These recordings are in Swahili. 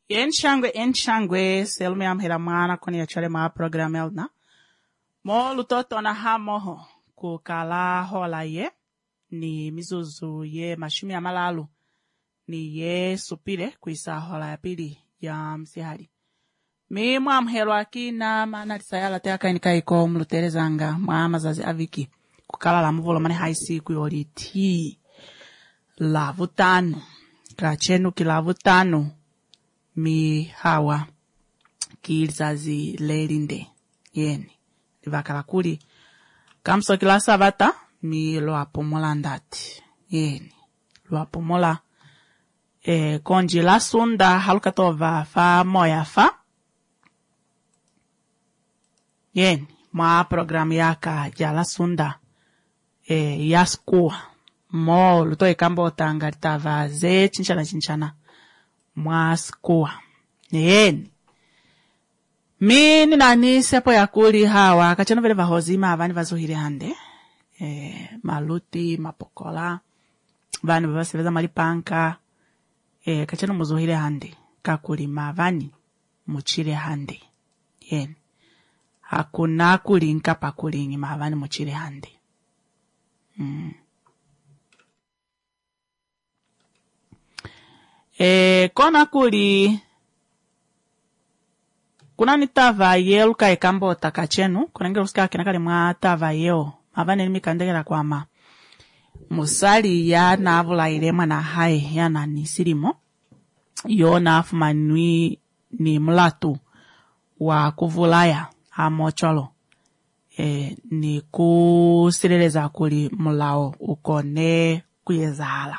Enshangwe, Selme amhera mwana koni ya chale ma program elna. Mo lutoto na hamoho kukala hola ye, ni mizuzu ye mashumi ya malalu, ni ye supile kuisa hola ya pili ya msihari. Mi amhero akina mana tisayala teaka inikaiko mluterezanga mazazi aviki. Kukala la mvolo mani haisi kuyoriti. Lavutano. Kachenu kilavutano. Mi hawa kizazi lelinde yeni livakala kuli kamso kila sabata mi lo apomola ndati yeni lo apomola konji la sunda halukatova fa moya fa yeni ma program yaka jala sunda yaskua mo luto ikambo tanga tava ze chinchana mwaskua yeni mini nani sepo ya kuli hawa kachano vele vahozima avani vazuhire hande maluti mapokola vani vavaseveza malipanka kachano muzuhire hande kakuli mavani muchire hande yeni hakuna kulinka pakulingi mavani muchire hande kona kuli kuna nitava yelu kai kambo takachenu kuna ngelo sika kinakali mwa tava yeo mavane ni mikandegera kwama musali ya navula ilema na hai ya na nisirimo yo na afumanui ni mlatu wa kuvulaya amocholo ni kusireleza kuli mulao ukone kuyezala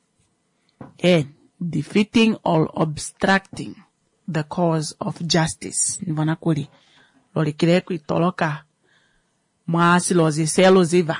defeating or obstructing the cause of justice. Nivona kuli. Loli kile kuitoloka. Mwasi lozi selo ziva.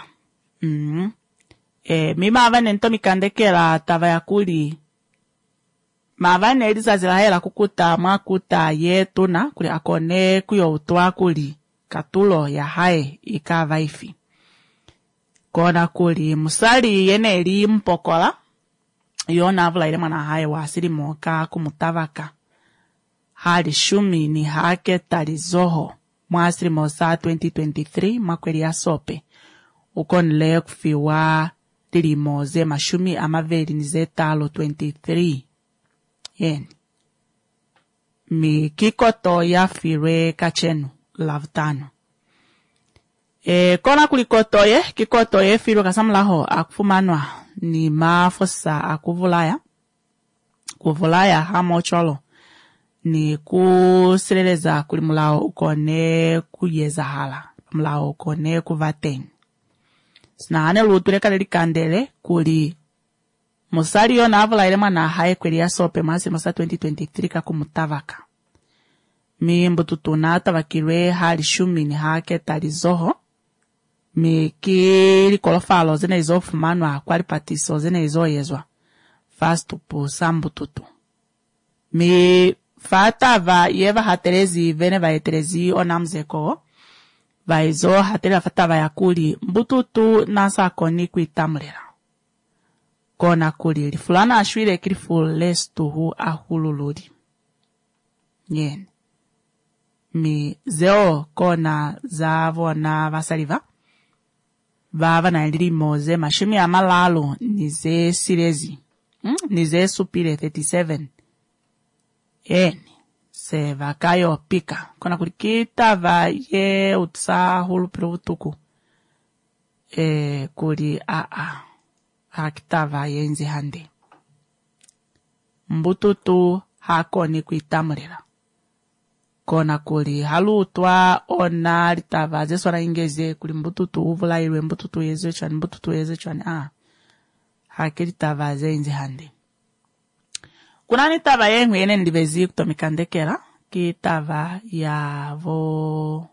Mima avane nto mikandekela tava ya kuli. Mavane elisa zilahela kukuta makuta yetuna. Kuli akone kuyo utoa kuli. Katulo ya hae ikava ifi. Kona kuli musali yene eli mpokola. Yona avula ile mana hae wasiri moka kumutavaka. Hali shumi ni hake talizoho. Mwasiri mosa 2023 makweli ya sope. Ukon leo kufiwa dili moze mashumi amaveli nize talo 23. Yeni. Mi kikoto ya fiwe kachenu lavutano. Kona kulikotoye, kikotoye fiwe kasamlaho akufumanwa ni mafosa akuvulaya. Kuvulaya hamo cholo. Ni kusileleza kuli mulao ukone kuyeza hala. Mulao ukone kuvateng. Sina ane lutule kaleli kandele kuli musari yo na avula ilema na hae kweli ya sope masi mosa 2023 kakumutavaka. Mi mbututu na tavakirwe hali shumi ni hake talizoho. Mi kili kolofalo zene izo fumanwa kwali patiso zene izo yezwa. Fastu pu sambututu. Mi fata va yeva haterezi vene va eterezi onamzeko. Va izo hatere fata va yakuli mbututu nasa koni kuitamulera. Kona kuli li fulana ashwire kilifu lestuhu ahululudi. Yen. Mi zeo kona zavo na vasaliva. Vava na ndiri moze mashimi ya malalo nize sirezi. Nize supile 37. Se vakayo pika. Kona kulikita va ye utsa hulu pirutuku. Kuli hakita va ye nzi hande. Mbututu hako ni kuitamurela. Kona kuli halutwa ona litava zeswara ingeze kuli mbututu uvula ilwe mbututu yeze chwani hakili tava ze nzi hande. Kuna ni tava yengu yene ndivezi kutomikandekela ki tava ya vo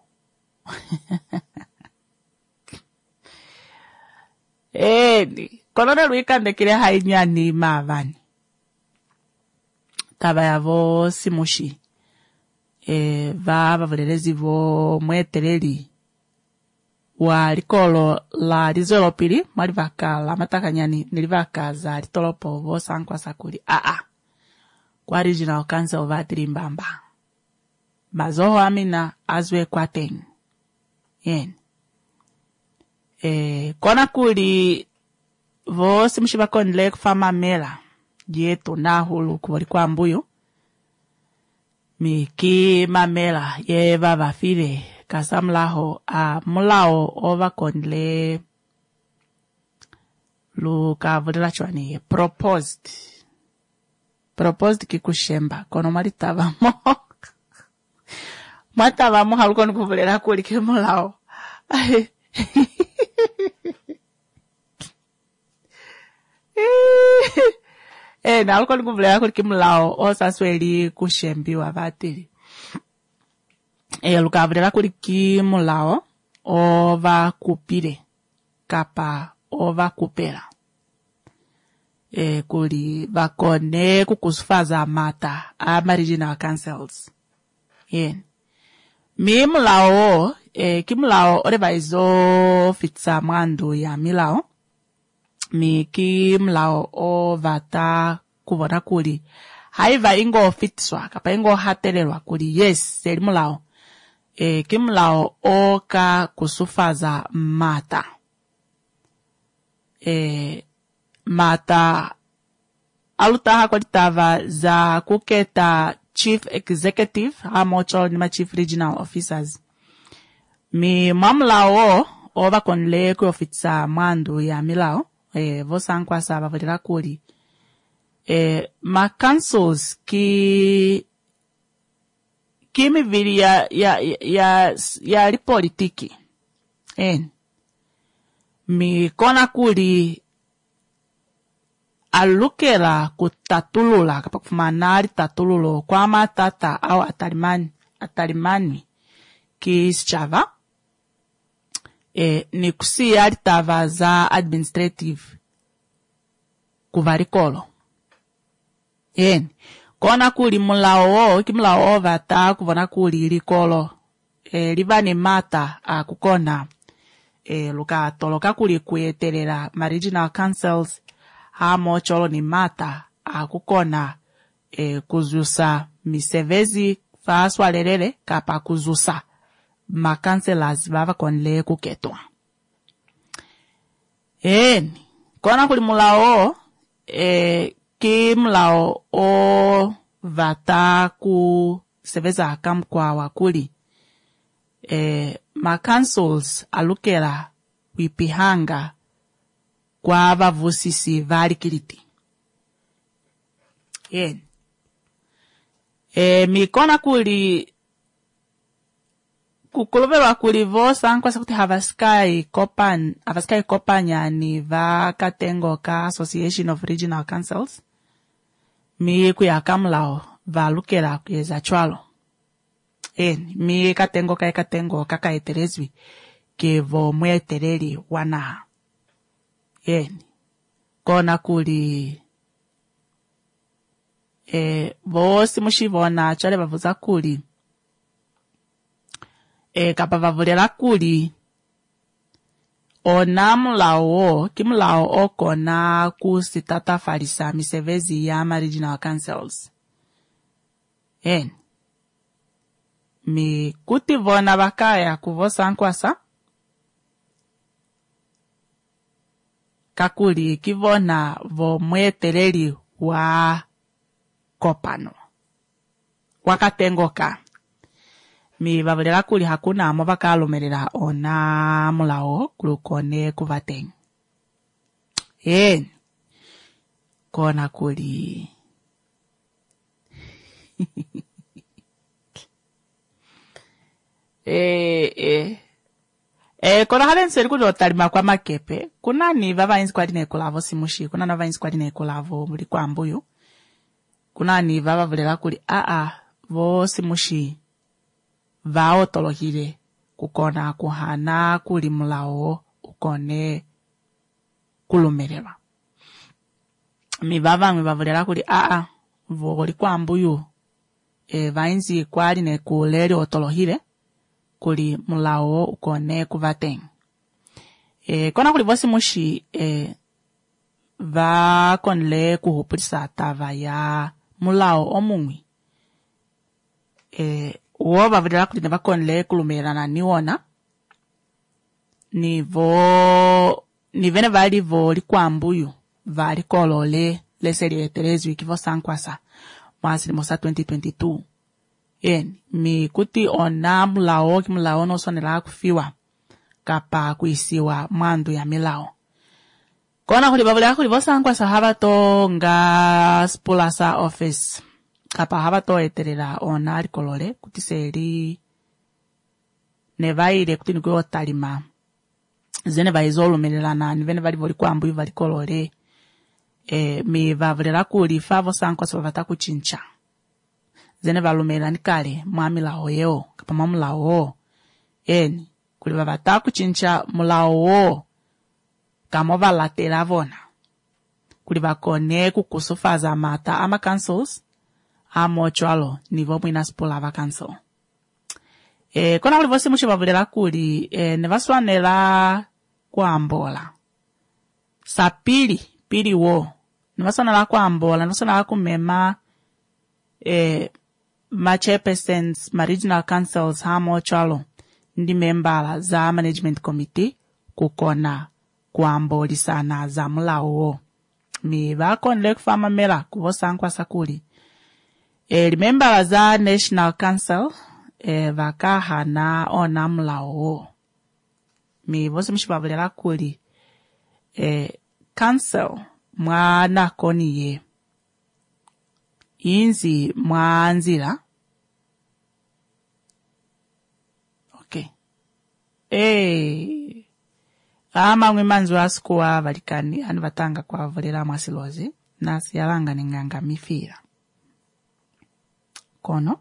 kolone luikandekele hainyani mavani tava ya vo simushi vava vulelezi vo mweteleli wa likolo la lizolo pili malivaka la matakanyani nilivaka za litolopo vo sankwa sakuli kwa Regional Council vatiri mbamba. Mazoho amina azwe kwa teng. Yen. Kona kuli vosi mshiba konle kufama mela. Jeto na hulu kubali kwa mbuyo. Miki mamela ye baba file kasamlaho mulao ova konle luka vodela chwani proposed kikushemba kono maritava mo matava mo haluko nikuvulela kuli kimulao na haluko nikuvulela kuli kimulao osasweli kushembiwa vatili luka vodela kuli kimulao ova kupire kapa ova kupera kuli bakone kukusufaza mata ama regional councils mimulao kimulao oreba izo fitsa mwandu ya milao kimulao ovata kuvona kuli haiva ingo fitswa kapa ingo hatelelwa kuli yes seli mulao kimulao oka kusufaza mata mata alutaha kwa litava za kuketa chief executive hamocho nima chief regional officers mamlao ova konle ku ofitsa mwandu ya milao vosankwa saba vodela kuli ma councils kimivili ya lipolitiki kona kuli alukela kutatulula kapa kufumanari tatululo kwa matata au atalimani kisichava ni kusi alitava za administrative kuvarikolo kona kuli mulao kimulao vata kuvona kuli likolo livani mata kukona luka toloka kuli kuyetelela ma regional councils hamo cholo ni mata kukona kuzusa misevezi faswa lelele kapa kuzusa ma councilors bava konle kuketwa kona kuli mulao kimulao o vata ku seveza kamkwa wakuli ma councils alukela wipihanga kwa vavusisi valikiliti mikona kuli kukulovelwa kuli vosa nkwasa kuti havaskai kopanya ni vakatengo ka Association of Regional Councils kuyakamlao valukela kuyeza chwalo katengo kakaeterezwi kevo mwetereri wanaha kona kuli vosi mushivona chale vavuza kuli kapa vavulela kuli ona mulao kimulao okona kusitata falisa misevezi ya ma regional councils kutivona vakaya kuvosa nkwasa kakuli kivona vo mwetereri wa kopano wakatengoka vavulela kuli hakuna amo vakalomelela ona mulao kulukone kuvateng kona kuli kona halen seri kuli otalima kwa makepe kuna ni vava inzi kwa dine kulavo simushi kuna nava inzi kwa dine kulavo muli kwa mbuyu kuna ni vava vulela kuli vo simushi vao tolohile kukona kuhana kuli mulao ukone kulumelelwa vava vavulela kuli vo li kwa mbuyu vainzi kwa dine kuleli otolohile kuli mulao ukone kuvateng kona kuli vosi mushi va konle kuhupulisa tava ya mulao omungwi uo bavudela kuti nevakonle kulumirana niwona nivene vali vo likwambuyu vali kolole leselieterezwi ikivo sankwasa mwasili mosa 2022 mi kuti ona mulao nosonela kufiwa kapa kuisiwa mwandu ya milao kona kuti bavulea kuti vosankwasa havato nga spulasa office kapa havato eterera ona alikolole kuti seli nevaile kuti nikuyo otalima zene vaizolumelelana nivene vali voli kwambuyu vali kolole mi vavulera kuli favo sankwasa vavata kuchincha zene valumelelani kale mwa milao yeo kapa mwa mulao kuli vavata kuchincha mulao kamo valatela vona kuli vakone kukusufaza mata ama councils amochwalo nivo mwina spula va council kona kuli vosi mushivavulera kuli nevaswanela kuambola sapili wo nevaswanela kuambola nevaswanela kumema ma chairpersons ma regional councils amochwalo ndi membala za management committee kukona kuambolisana za mulao mi vakonle kufama mela kuvosankwasa kuli membala za national council vakahana ona mulao mi vosi mshivavulera kuli council mwana koniye inzi mwanzira amamwe manzi wasikuwa valikani ani vatanga kuavulera mwasilozi nasi yalanga ninganga mifira kono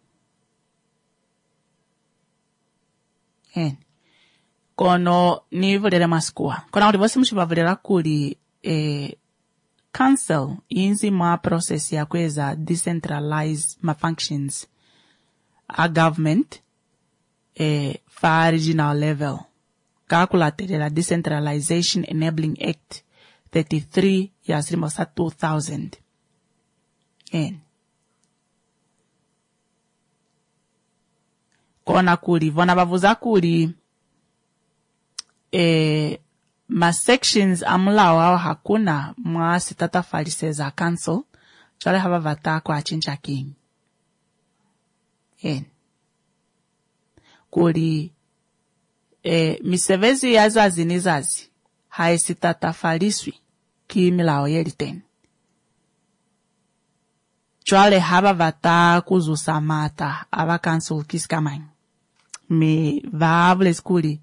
kono nivulere mwasikuwa kona kuti vosi mushivavulera kuli council inzi mwa process ya kweza decentralize ma functions a government fa regional level kakulaterera Decentralization Enabling Act 33 ya sirimosa 2000 kona kuli vona vavuza kuli ma sections amulao ao hakuna mwa sitata falise za council chale hava vata kwa chincha king kuli misevezi yazazi nizazi haisitatafaliswi kimilao yeliten chwale haba vata kuzusa mata aba council kiskamang mi vavule skuli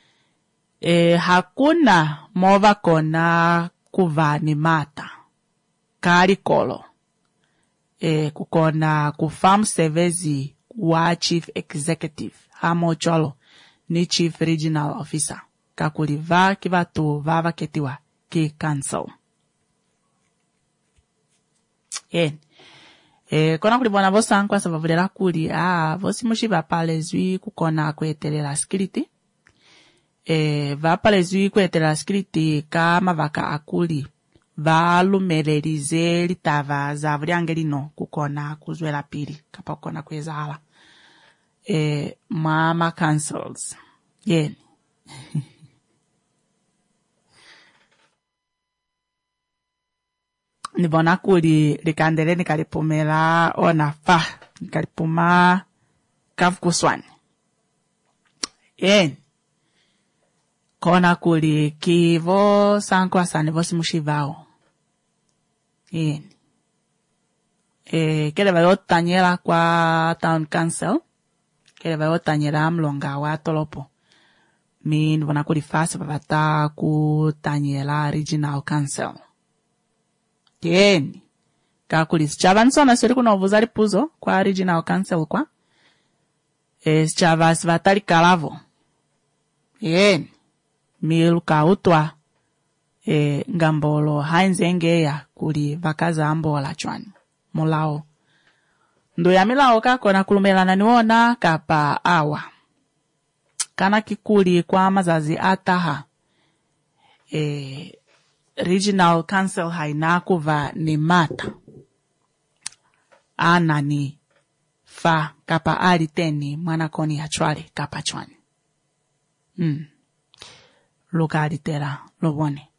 hakuna mova kona kuvani mata kari kolo kukona kufarm sevezi wa chief executive hamo cholo ni chief regional officer kakuliva kivatu vava ketiwa ki council kona kulibona vosankwa savavulera kuli vosi mushiva palezwi kukona kwetelela security vapalezwi kwetelela security kama vaka akuli valumelelize litava za vulyange lino kukona kuzwela pili kapa kukona kwezala mama councils nibona kuli likandele nikalipumela onafa nikalipuma kavukuswani kona kuli kivo sanko asani vosi mushivao kele vayotanyela kwa town council kele vayotanyela mlonga wa tolopo mi nibona kuli fasi vavata kutanyela regional council kakuli sichava nsona siri kunovuza lipuzo kwa regional council kwa sichava sivatali kalavo miluka utwa ngambolo hainzengeya kuli vakaza ambola chwani mulao ndo ya milao kakona kulumelana niwona kapa awa kana kikuli kwa mazazi ataha regional council hainakuva ni mata anani fa kapa aliteni mwana koni achwale kapa chwani. Luka alitera lobone.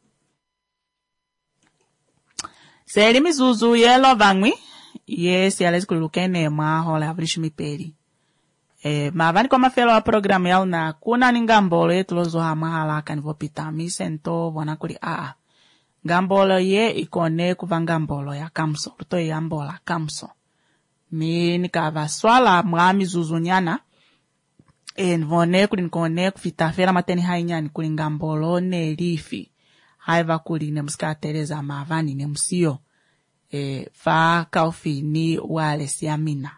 Seli mizuzu yelo vangwi. Yes, yalezi kulukene mahola avrishimi peri. Mavani kwa mafelo wa programu yao na kuna ningambolo yetu lozo hamahala kanivopita misento wana kuli ngambolo ye ikone kuva ngambolo ya kamso. Luto ya mbola kamso. Mi nikava swala mwami zuzunyana. Nvone kuli nikone kufita fera mateni hainyani kuli ngambolo ne lifi. Haiva kuli ne musika tereza mavani ne musio. Fa kaufi ni wale siamina.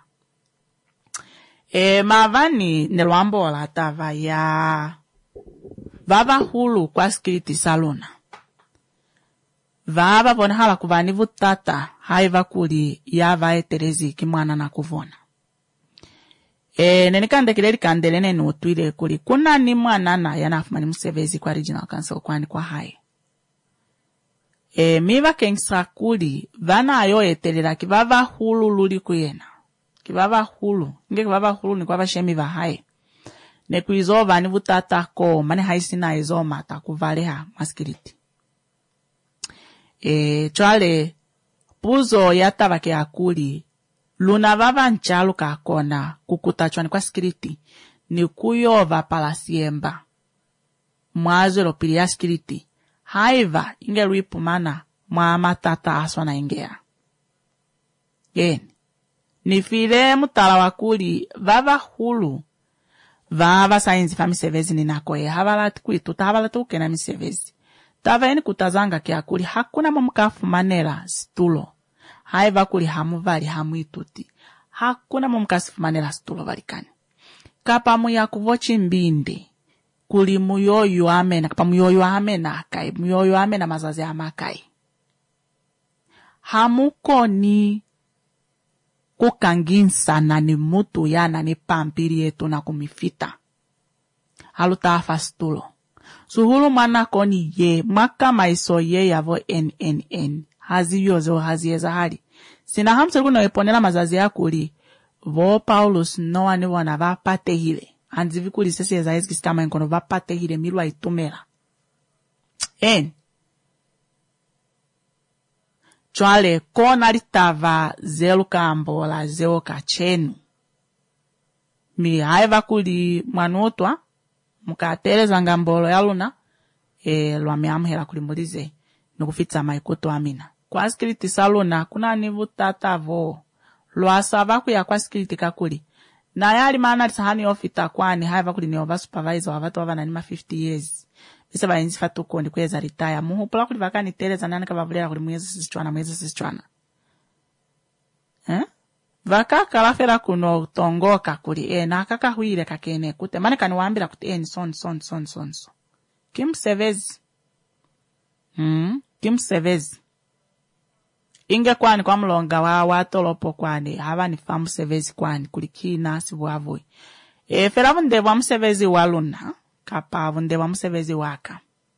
Mavani nelwambola tava ya vava hulu kwa skiriti saluna. Vava vone hala kuvani vutata haiva kuli ya vae terezi kimwana na kuvona. Nenikande kileli kandelene nutuile kuli kuna ni mwana na yanafumani musevezi kwa regional council kwani kwa hai. Miva kengsa kuli vana ayo etelela kivava hulu luli kuyena. Kivava hulu. Nge kivava hulu ni kwa vashemi va hai. Nekuizo vani vutata ko mani haisina izo mata kuvaleha maskiriti. Chwale puzo yata vake akuli luna vava nchalu kakona kukutachwani kwa skiriti ni kuyova palasiemba. Mwazo lopili ya skiriti. Haiva inge ripu mana mwa matata aswana ingea. Ni file mutala wakuli vava hulu. Vava sainzi fa misevezi ni nakoe. Havala kuituta havala tuke na misevezi. Tava eni kutazanga kia kuli hakuna mumukafu manela situlo. Haiva kuli hamuvali hamu ituti. Hakuna mumukasifu manela situlo valikani. Kapa muya kuvochi mbindi. Kuli muyoyo amena. Kapa muyoyo amena akai. Muyoyo amena mazazi amakai. Hamuko ni kukanginsa na ni mutu ya na ni pampiri yetu na kumifita. Haluta afa situlo. Suhulu mana koni ye, maka maiso ye yavo NNN. Hazi yozo hazi yeza hali. Sina hamselu kuna weponela mazazi ya kuli. Vo Paulus no wani wana vapate hile. Anzivi kuli sesi yeza hezi kisitama nkono vapate hile milwa itumela. Chwale kona litava zelu kambola zeo kachenu. Mi haiva kuli mwanutwa. Mukateleza ngambolo ya luna. Lwa miamhela kuli mulize. Nukufitsa maikutu amina. Kwa skiriti saluna kuna nivutata vo. Lwa savaku ya kwa skiriti kakuli. Na yali maana lisahani ofita kwani haiva kuli ni ova supervisor wavatu wava nima 50 years. Bisa ba inzi fatuko ni kweza retire. Muhupula kuli vaka ni teleza nani kavavulera kuli mwezi sisichwana. Vaka kalafera kuno utongoka kuli na kaka huile kakene kute. Mane kanuambila kuti ni son. Kim sevezi. Kim sevezi. Inge kwani kwa mlonga wa watolopo kwani. Hava ni famu sevezi kwani kuli kina sivu avui. Fera vundewa msevezi waluna. Kapa vundewa msevezi waka.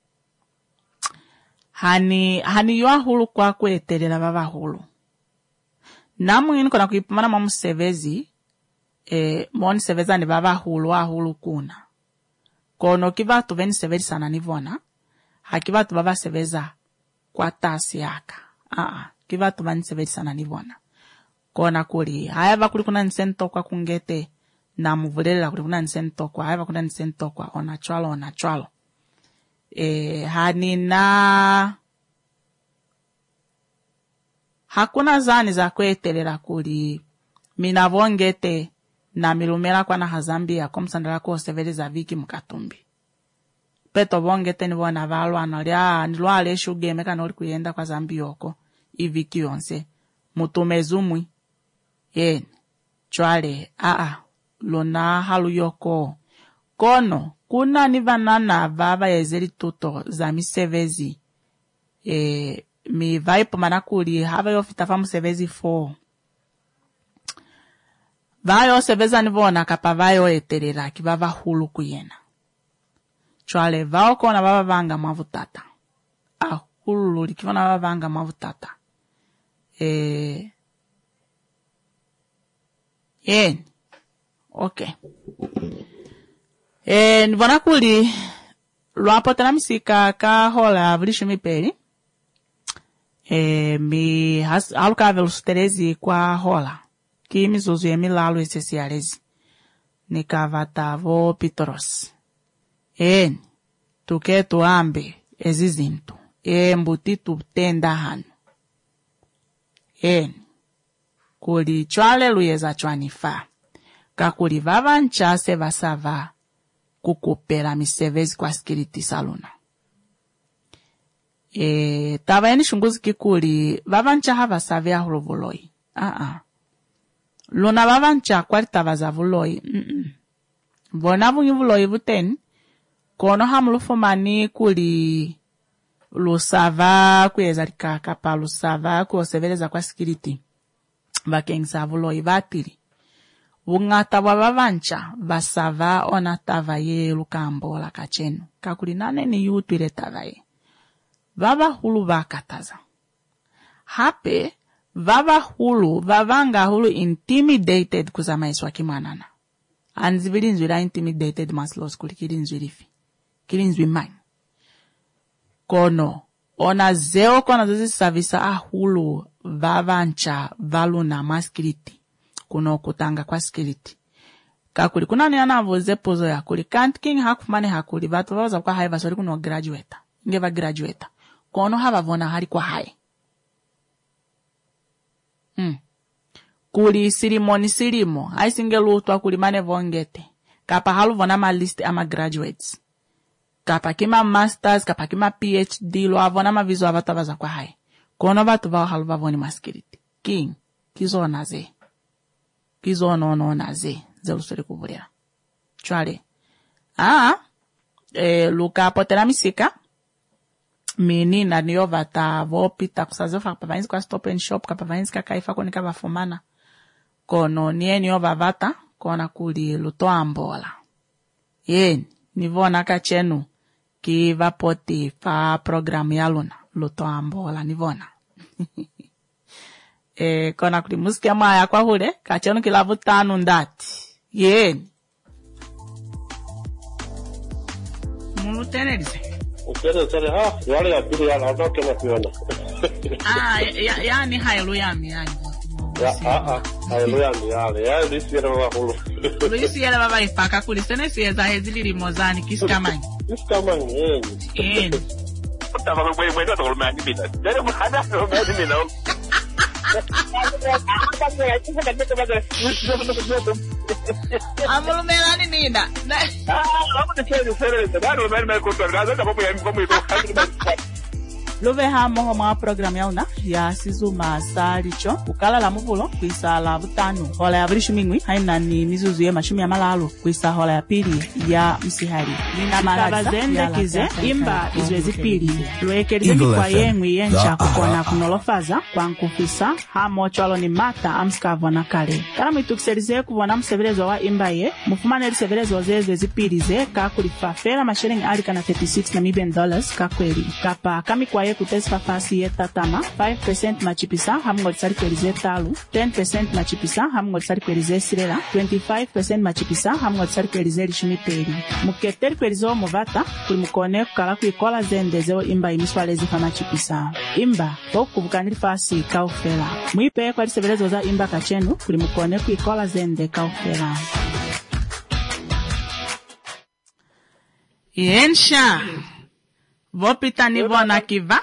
Hani yua hulu kwa kuetelela vava hulu. Namu yini kona kuipumana mamu sevezi. Mwoni seveza ni vava hulu wa hulu kuna. Kono kiva tu veni sevezi sana nivona. Hakiva tu vava seveza kwa tasi yaka. Kiva tu veni sevezi sana nivona. Kona kuli. Hayava kuli kuna nsento kwa kungete. Na muvulela kuli kuna nsento kwa. Hayava kuna nsento kwa. Onachwalo. Hanina. Hakuna zani za kwetelela kuli. Minavongete. Na milumela kwa na hazambia. Komsandala kwa seveli za viki mkatumbi. Peto vongete nivo na valwa. Nilwa aleshu gemeka noli kuyenda kwa zambi yoko. Iviki yonse. Mutumezumwi. Chwale. Lona halu yoko. Kono. Kuna nivanana vava yezeli tuto za misevezi. Mi vaipo manakuli hava yofitafa musevezi 4. Vayo seveza nivona kapa vayo etelela kivava hulu kuyena. Chwale vao kona vava vanga mavutata. Hulu likivona vava vanga mavutata. Okay. Nivona kuli lwapotela misika ka hola vulisho mipeli. Aluka velusterezi kwa hola. Ki mizuzu ye milalo esesialezi. Nikavata vo pitoros. Tuke tuambe ezizintu. Mbuti tuptenda hanu. Kuli chwale luyeza chwanifa. Kakuli vavancha se vasava kukupela misevezi kwa skiriti saluna. Tava yeni shunguzi kikuli vavancha hava savia hulovuloi. Luna vavancha kwari tava za vuloi. Bona vungi vuloi vuten. Kono hamulufumani kuli lusava kuyeza likakapa lusava kuyoseveleza kwa skiriti. Vakengisa vuloi vatiri. Vungata wa vavancha vasava ona tava ye lukambo la kachenu. Kakuli nane ni yutu ile tava ye. Vava hulu vakataza. Hape vava hulu vavanga hulu intimidated kuzama iswa kimanana. Anzivili nzwila intimidated maslos kuli kili nzwilifi. Kili nzwi mani. Kono ona zeo kona zizi savisa ahulu vavancha valuna maskiriti. Kuno kutanga kwa skiriti. Kakuli kuna ni anavoze pozo ya kuli. Kanti king hakufumane hakuli. Vatu waza kwa hai vasori kuno graduate. Ngeva graduate. Kono hava vona hari kwa hai. Kuli silimo. Hai singelu utwa kuli mane vongete. Kapa halu vona ma list ama graduates. Kapa kima masters, kapa kima PhD. Lo avona ma vizu avata vaza kwa hai. Kono vatu vao halu vavoni maskiriti. King. Kizo naze. Kizo no naze. Zelu suri kuvulira. Chwale. Luka potela misika. Mini na niyo vata vopita kusazofa kapavainzi kwa stop and shop kapavainzi kakaifa konika vafumana. Kono niye niyo vavata kona kuli luto ambola. Nivona kachenu ki vapoti fa programu ya luna luto ambola nivona. Kona kuli musiki ya maya kwa hule kachenu kilavu tanu ndati. Mulu tenerize. Yale ya pili ya natoke na kuona. Yani haleluya yani. Haleluya yale. Ya lisi ya hulu. Lisi ya baba ipaka kulisene sieza hezili limozani kisikamani. Kisikamani Tava mwe ndo tolmani bila. Dere mhada tolmani bila. Amulumelani nina. Love hamo mwa program ya una ya sizuma salicho ukala la muvulo kuisa la butanu hola ya brishu mingwi haina ni mizuzu ye mashumi ya malalo kuisa hola ya pili ya msihari nina malazende kize imba izwezi pili lwekelize kwa yengwi yencha kukona kunolofaza kwa nkufisa hamo chwalo ni mata amskavo na kale kala mwitukiselize kuvona msevelezo wa imba ye mufumane lisevelezo zezwezi pili ze kakulifafela mashilingi alika na $36 Namibian kakweli kapa kami kwa ye kutesfa fasi ye tatama 5% machipisa hamngolitsari kwelize talu 10% machipisa hamngolitsari kwelize sirela 25% machipisa hamngolitsari kwelize lishumi peli muketeri kwelize o movata kuli mukone kukala kuikola zendezeo imba imiswalezi fa machipisa imba okubukanili fasi kaufela mwipe kwa lisevelezo za imba kachenu kuli mukone kuikola zende kaufela Yensha Vopita nivona kiva?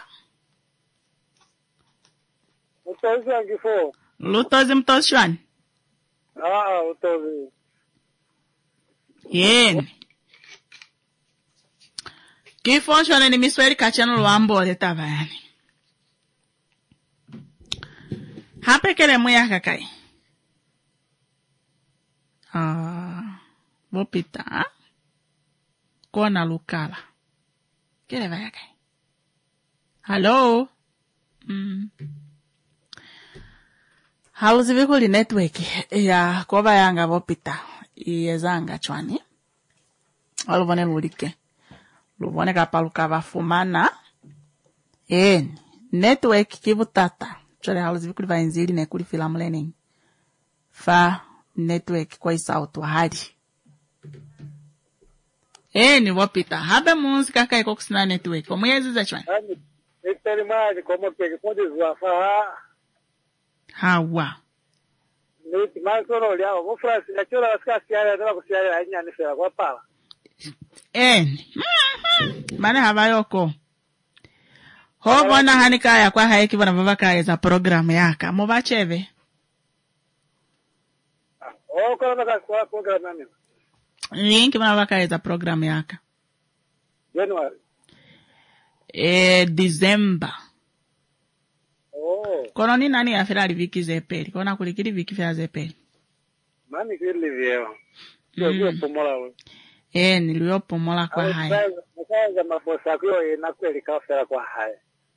Utozi angifo. Lutozi mtoshwani? Utozi. Kifo shwane ni misweli kachano luambo leta vayani. Hapekele muya kakai. Vopita, Kona lukala. Kele vaya kai. Hello? Haluzi vikuli network ya kwa yanga vopita. Iezanga chwani. Waluvone lulike. Luvone kapaluka vafumana. Network kivu tata. Chole haluzi vikuli vainzili nekuli filamu learning. Fa network kwa isautu hadi. Ni wapita. Habe música kai kwa kusina network. Omuyezi za chwani? Itali maji kwa mwepeke kundi zuwafa. Hawa. Niti mansoro liawa. Mufrasi ya chura wasika siyari adala kusiyari hainya nifera kwa pala. Mane habayoko. Hovona hanika ya kwa haiki wana vavaka za programu yaka. Mubacheve? Kwa vaka kwa programu nani? Linki wana vavaka za programu yaka. January. December. Kono ni nani ya fila viki zepeli? Kona kulikiri viki fila zepeli? Mani kili vyeo. Kwa pomola we. Niliyo pomola kwa haya. Mkaza mabosa kuyo inakweli kafela kwa haya.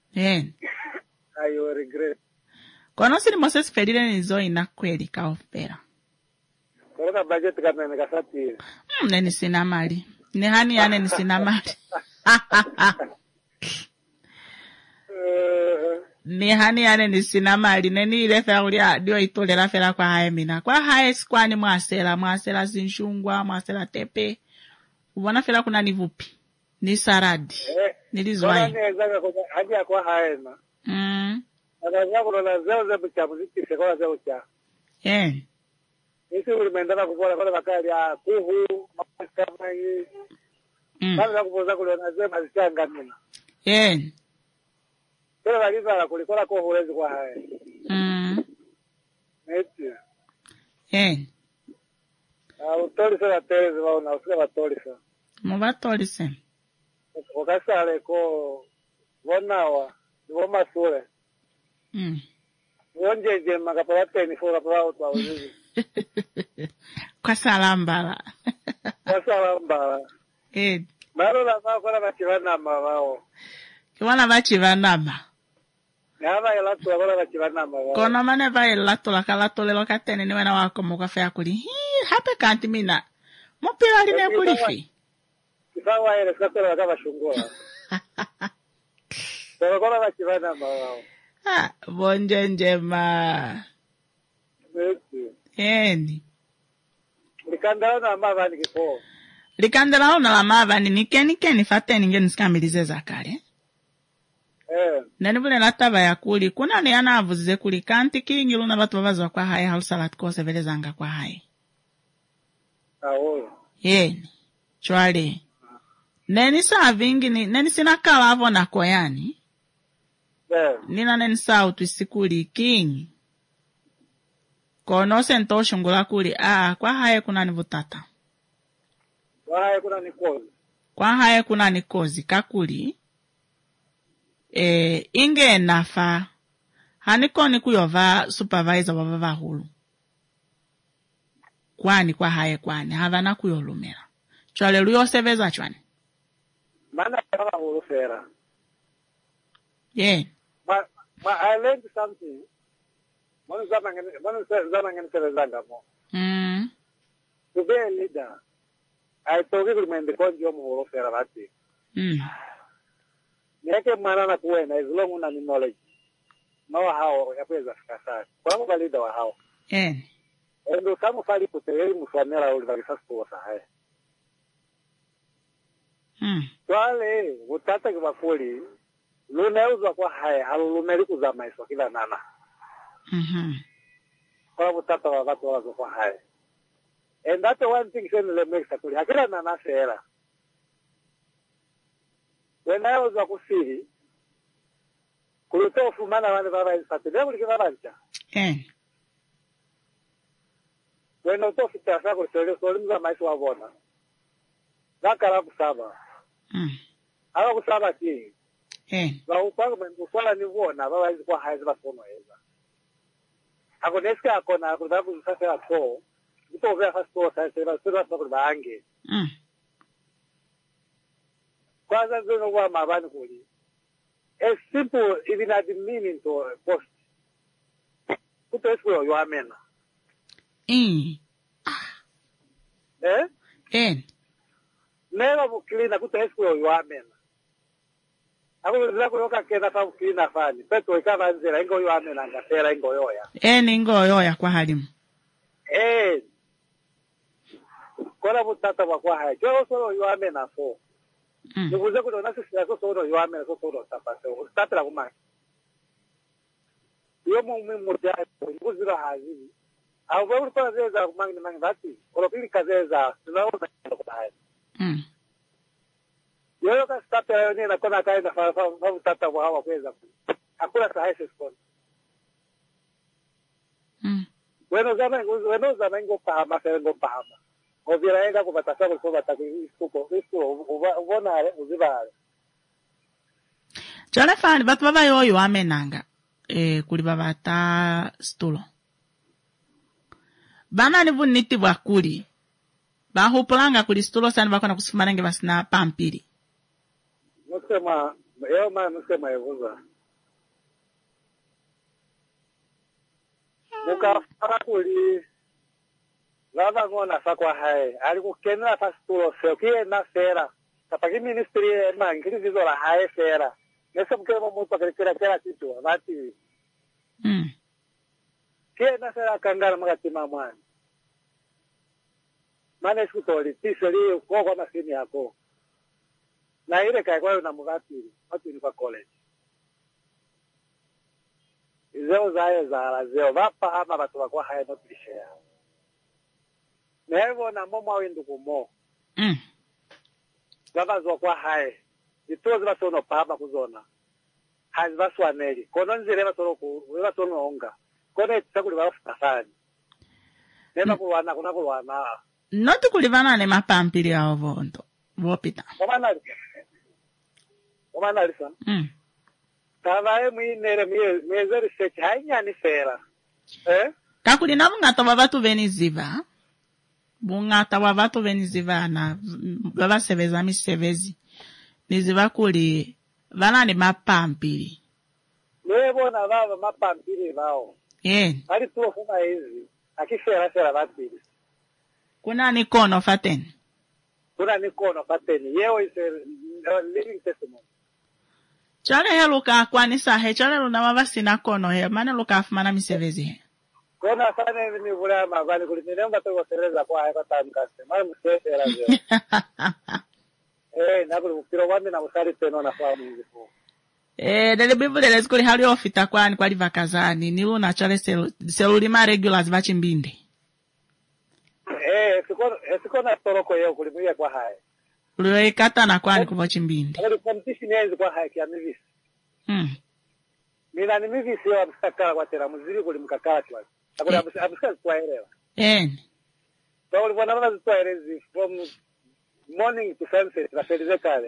I will regret. Kono sini Moses Fedile nizo inakweli kafela. Kono budget kama nikasati. Neni sina mali. Ni hani yane ni sina mali. Ni hani yane ni sina mali. Neni ile fela ulia dio itolera fela kwa haya mina. Kwa haya sikuwa mwasela zinshungwa, mwasela tepe. Uwana fela kuna ni vupi. Ni saradi. Nilizwai. Kwa neza haja kwa haya na. Anaza kuna zeo za mchamuziki sekola zeo cha. Isi ulimendana kupola kwa bakali ya kuhu, kama hii. Kama kupoza kule na zema zichanga mina. Kila waliza la kulikola kwa huwezi kwa haya. Neti. Utolisa la telezi wauna, usika watolisa. Mubatolisa. Wakasale ko wonawa, woma sule. Wonjeje makapawate ni fura pawa utwa uzizi. Kwa salambala. Kwa salambala. Maro la maa kwa bachivanama wao. Kiwana bachivanama. Nyama elatu la kwa bachivanama wao. Kono mane ba elatu la kalato lelo katene niwe na wako muka fea kuli. Hape kanti mina. Mopira aline kulifi. Kifawa ele skatela la kama shungua. Kwa bachivanama wao. Bonje njema. Likandala na mavani kifo. Likandala na mavani nikeni fateni ngeni sikamilize zakale. Nani vule nataba ya kuli. Kuna ni ana avuzize kuli kanti kingi luna batu wabazo kwa haya halusalat kose vele zanga kwa haya. Chwale. Neni saa vingi neni sinakala havo na koyani. Nina neni saa utuisikuli kingi. Kono sento shungula kuli. Kwa haya kuna nivutata. Kwa haya kuna nikozi kakuli. Inge nafa. Haniko ni kuyova supervisor wababa hulu. Kwani kwa haya kwani. Havana kuyolumera. Chwale luyo seveza chwani. Mana kama hulu fera. I learned something. Manu zama ngeni telezanga mo. To be a leader, I told you to konji omu hulu fera vati. Nieke manana kuwena, as long una ni knowledge. Know how, ya kweza fikasari. Kwa mga leader wa how. Endo kama fali kuteleli muswanela uli valisasi kuwasa haya. Twale, utata kibakuli, luneuzwa kwa haya, halulumeli kuzama iswa kila nana. Kwa utata wa watu wazo kwa haya. And that's one thing senile mekisa kuli, hakila nana seera. Wenauzwa kusiri, kulitofu mana wane baba isati, leo kulikina bancha. Wena utofu tasa kulitole, solimza maisi wabona. Nakala kusaba. Hawa kusaba ki. Wa upanga mwengukwala ni wona, baba hizi kwa haizi basono heza. Hako neska akona, hako dhabu sasa ya koo, ito uvea fasto sasa, sura soko baange. Kwanza zono wa mabani kuli. A simple, even at the meaning to a post. Kuto esku yo amena. Nela bukilina kuto esku yo amena. Ako zako yoka kena fa bukilina fani. Peto ikava nzela ingo yo amena ngasera ingo yoya. Ingo yoya kwa halimu. Kona butata bakwa hai. Yo solo yo amena so. Nikuze kuti unasisira so solo yo amena so solo tapase. Ustatira kumai. Yo mumwe mmoja nikuzira hazi. Avo ulipana zeza kumangi vati. Olopili kazeza. Tunaona hai. Yo kastatira yo nina kona kaida fa butata wa hawa kweza. Hakuna sahaisi sikona. Bueno zama ngo pahama ngo pahama. Ovira enda kubatasa ko bataka isuko ubona uzibale. Jole fani batu baba yoyo amenanga kuli babata stulo. Bana ni buniti bwakuli. Bahupulanga kuli stulo sana bakona kusifumanenge basina pampiri. Musema yevuza. Mukafara kuli lava ngona sakwa hai ali kukenera pastulo sekie na fera kapaki ministry mangiri zizora hai fera nese mkemo mutu pakira kitu vati kie na fera kangara magatima mwana mane skutoli tiseli kwa masini yako na ile kai kwa na mugati watu ni kwa college zeo zae za zeo vapa ama watu wakwa hai no klishea Nevo na mama wendu kumo. Zava zokwa hai. Itozi basono papa kuzona. Hazi baswaneli. Kono nzire basono onga. Kono tsakuli bafutafani. Nema kulwana kuna kulwana. Noti kulivana ne mapampiri ya vondo. Vopita. Omana lisa. Tavae mwinere mieze research hainya ni fera. Kakuli na mungata babatu veniziva. Bungata wa vatu veniziva na baba seveza mi sevezi. Niziva kuli vana ni mapampiri. Nevo na vava mapampiri vao. Hali tuwa kuma hizi. Akifera vatiri. Kuna ni kono fateni. Yeo is a living testimony. Chale he luka kwanisa he. Chale luna mavasina kono he. Mane luka afumana mi sevezi he. Kona sana ni vula mavani kulimiremba tuwa sereza kwa haipa tamkaste. Mara msese ya razio. Nakuli mkiro wami na musari teno na famu hizi po. Dele bibule lezikuli hali ofita kwani kwa liva kazani. Ni una chale selulima regulars vachi mbinde. Sikona toroko yeo kulimiria kwa hai. Uliwe kata na kwani kuvachi mbinde. Kali komptisi nienzi kwa hai kia mivisi. Mina ni mivisi yeo abisakala kwa tera muziri kulimkakala kwa. Akuli abisakala kwa elewa. So uliwana wana zituwa elezi from morning to sunset na felize kale.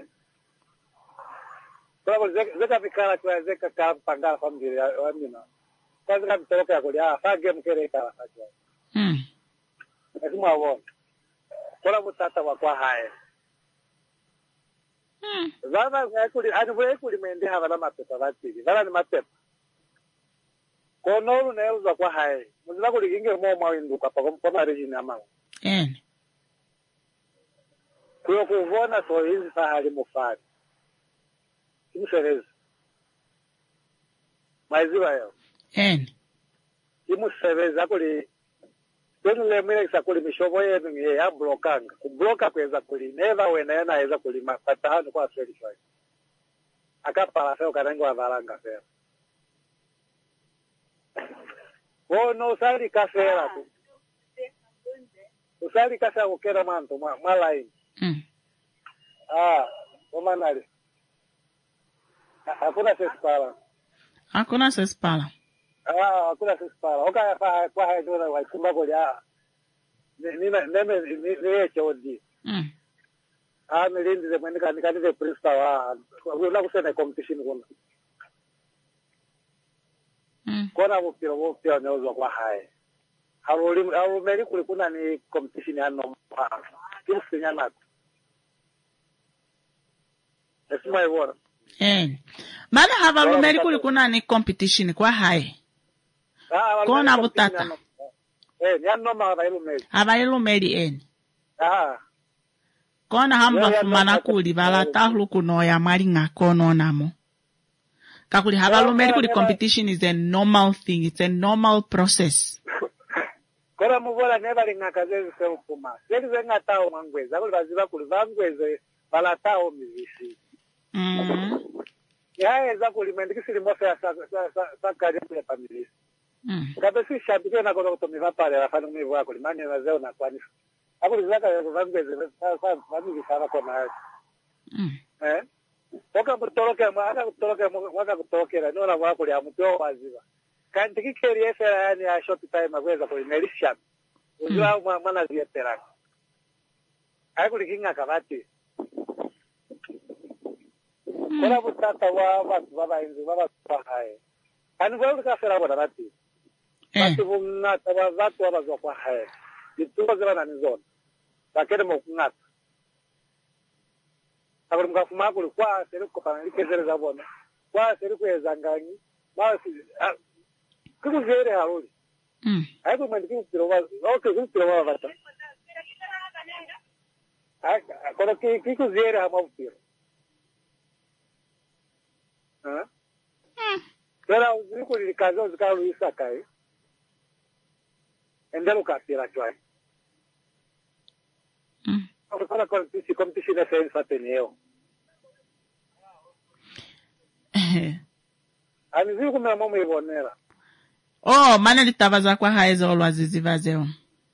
So zeka vikala kwa zeka kala pangala kwa mjiri wa mina. Kwa zeka vitoroka ya kuli fage mkere kala kwa. Esimu awon. Kola mutata wa kwa hae. Zana kuli mende hawa na mapepa vatili. Zana ni mapepa. Konoru na eluza kwa hae. Muzina kuli kinge mwa winduka pa kwa rejini amang. Kuyo kuvona so hizi sahali mufari. Imusherezi. Maiziwa yao. Imusherezi akuli Tenu mire sakuli mishobo yenu ya blokanga. Kubloka kweza kuli. Neva wena yana eza kuli. Patahanu kwa sweli shwai. Akapala feo karengo wa varanga feo. No usali kafera tu. Usali kafera ukera manto. Malaini. Omanali. Hakuna sespala. Hakuna sespala. Oka ya kwa hai dona wa kumba golia. Nime chodi. Milindi de manika nikani de prista wa. Wala kusema competition kuna. Kona mupira neozo kwa hai. Hawo meri kulikuna ni competition ya no. Kisinya nako. Esima yona. Mana hava lumeri kulikuna ni competition kwa hai. Kona butata. Ni anoma abailumeri. Abailumeri Kona hamba fumana kuli balata lukuno ya mari ngakono namo. Kakuli habalumeri kuli competition is a normal thing. It's a normal process. Kora muvola neva lingakaze selfuma. Seli zengatao mangweza. Kuli vaziva kuli vangweze balatao mizisi. Yaeza kuli mendikisili mofe ya sakari ya familisi. Kabesi shabike na kono kutomiva pale rafani mwivu wako. Limani ya wazeo na kwani. Akuli zaka ya vangweze familisi sana kwa maasi. Waka kutolokera nona wako ya mtuo waziva. Kantiki keri efera yani ya short time magweza kuli melisha. Ujua mwana ziyetera. Akuli kinga kabati. Kora butata wa baba inzi baba hae. Ani kwa kafera bwana bati. Bati bungata wa watu wa kwa hae. Dituwa zira na nizona. Bakere mokungata. Akuli mkafuma kuli kwa seri kupangalike zere za bona. Kwa seri kuezanganyi. Basi kiku zere haruli. Aiku mandi kiku wa bata. Kora kiku zere hamafutiro. Pero uko likazo zikalo isakai. Endelo kapira twai. Kwa competition na sense ateneo. Ani ziku mna mama ibonera. Oh, mana litabaza kwa haizo lwaziziva zeo.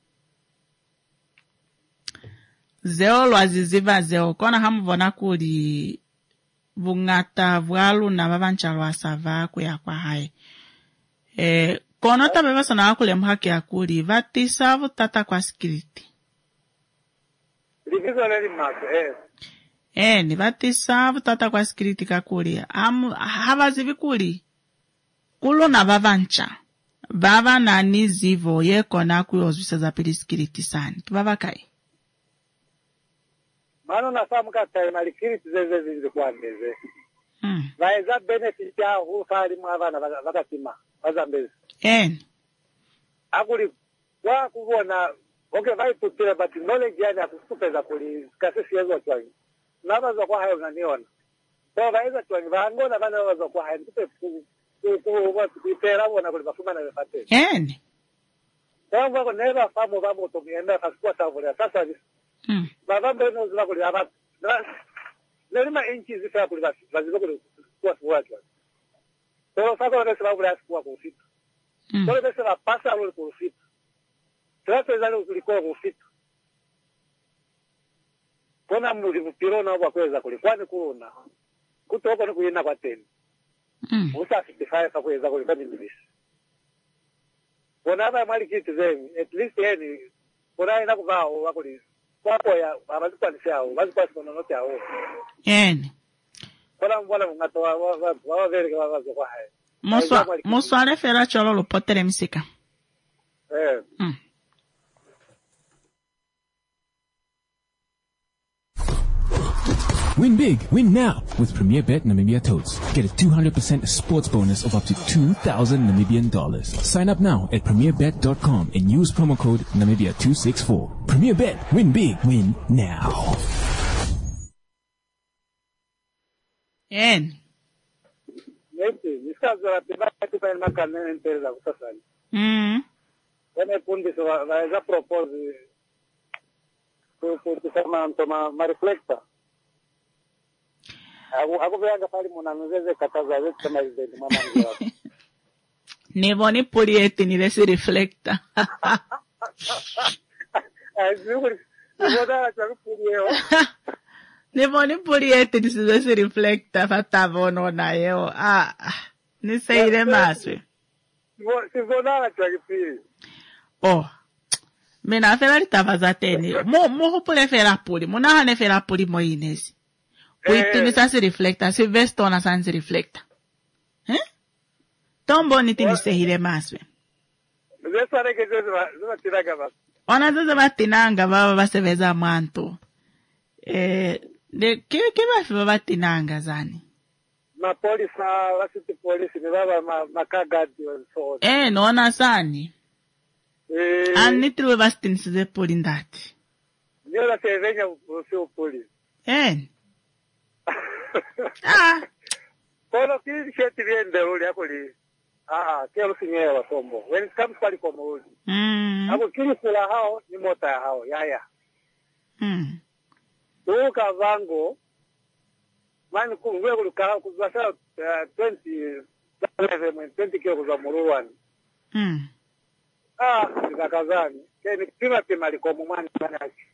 Zeo lwaziziva zeo. Kona hamuvona kuli vungata vwalu na vavancha lwasava kuya kwa hai. Kono tabeba sana wakule mhaki ya kuli. Vatisa vutata kwa skiriti. Likizo leli mato, ni vatisa vutata kwa skiriti kakuli. Havazivi kuli. Kulo na vavancha. Vava na nizivo ye kona kuyozwisa za pili skiriti sani. Tubava kai. Mano nafahamu kata malikiriti zeze zinzi kwa mbeze. Vaeza benefit ya hufali mwavana vakatima. Wazambezi. Akuli kwa kuvona. Okay, vai putira but knowledge yani akusupeza kuli kasisi yezo twangi. Navaza kwa hayo naniona. So vaeza twangi vangona vana vaza kwa hayo. Tupe kuipera wana kuli vafuma na vefate. Kwa wako neva famu vamo tomienda kasikuwa savulea. Sasa Bavambe no zila kuli hapa. Nelima inchi zifaa kuli vazizo kuli kuwa suwatu. Pero sako na vese vavulea sikuwa kufitu. Pero vese va pasa aloli kufitu. Trato zalo kulikuwa kufitu. Kona mlivupiro na wakweza kuli. Kwani kuona. Kutoko ni kuyina kwa teni. Usa 55 kwa kweza kuli kani mbisi. Kona hapa mali kitu zemi. At least yeni. Kona ina kuvao wakuli. Kwa ya abazikwa nishao. Bazikwa sikononote hao. Kona mbwana mngato wa vere kwa wazo kwa hai. Mosware fera cholo lo potere misika. Win big, win now with Premier Bet Namibia Totes. Get a 200% sports bonus of up to 2,000 Namibian dollars. Sign up now at premierbet.com and use promo code Namibia264. Premier Bet, win big, win now. Neti, miskazo la tibaki tupa ilma kanene entereza kusasali. Wene pundi so vaeza propose kusema ntoma reflector. Ako vyanga pali munanuzeze kataza wetu kama izeli mama ngiwa. Nivoni puli eti nilesi reflector. Nivoni puli eti nilesi reflector fatavono na yeo. Niseire maswe. Sivonala chakipiri. Mina fela litavaza teni. Mo pule fela puli. Munahane fela puli mo inesi. Kuitimisa si reflector, si vestona san si reflector. Tombo ni tini sehire maswe. Zesare ke zema tinaga bas. Ona zema tinanga baba baseveza manto. Ke baba tinanga zani? Ma polisa, wasiti polisi, ni baba makagadi wa so. Nona sani. Anitru bastinisize polindati. Nyola se venya usio polisi. Ah. Kono kisheti viende uli akuli kero sinyewa sombo. When it comes to Komurudi. Ako kili kula hao, ni mota ya hao, yaya. Uka vango, mani kumwe kulukara, kuzwasha 20 kilo kuzwa muruwani. Nikakazani. Keni pima likomu mwani manaki.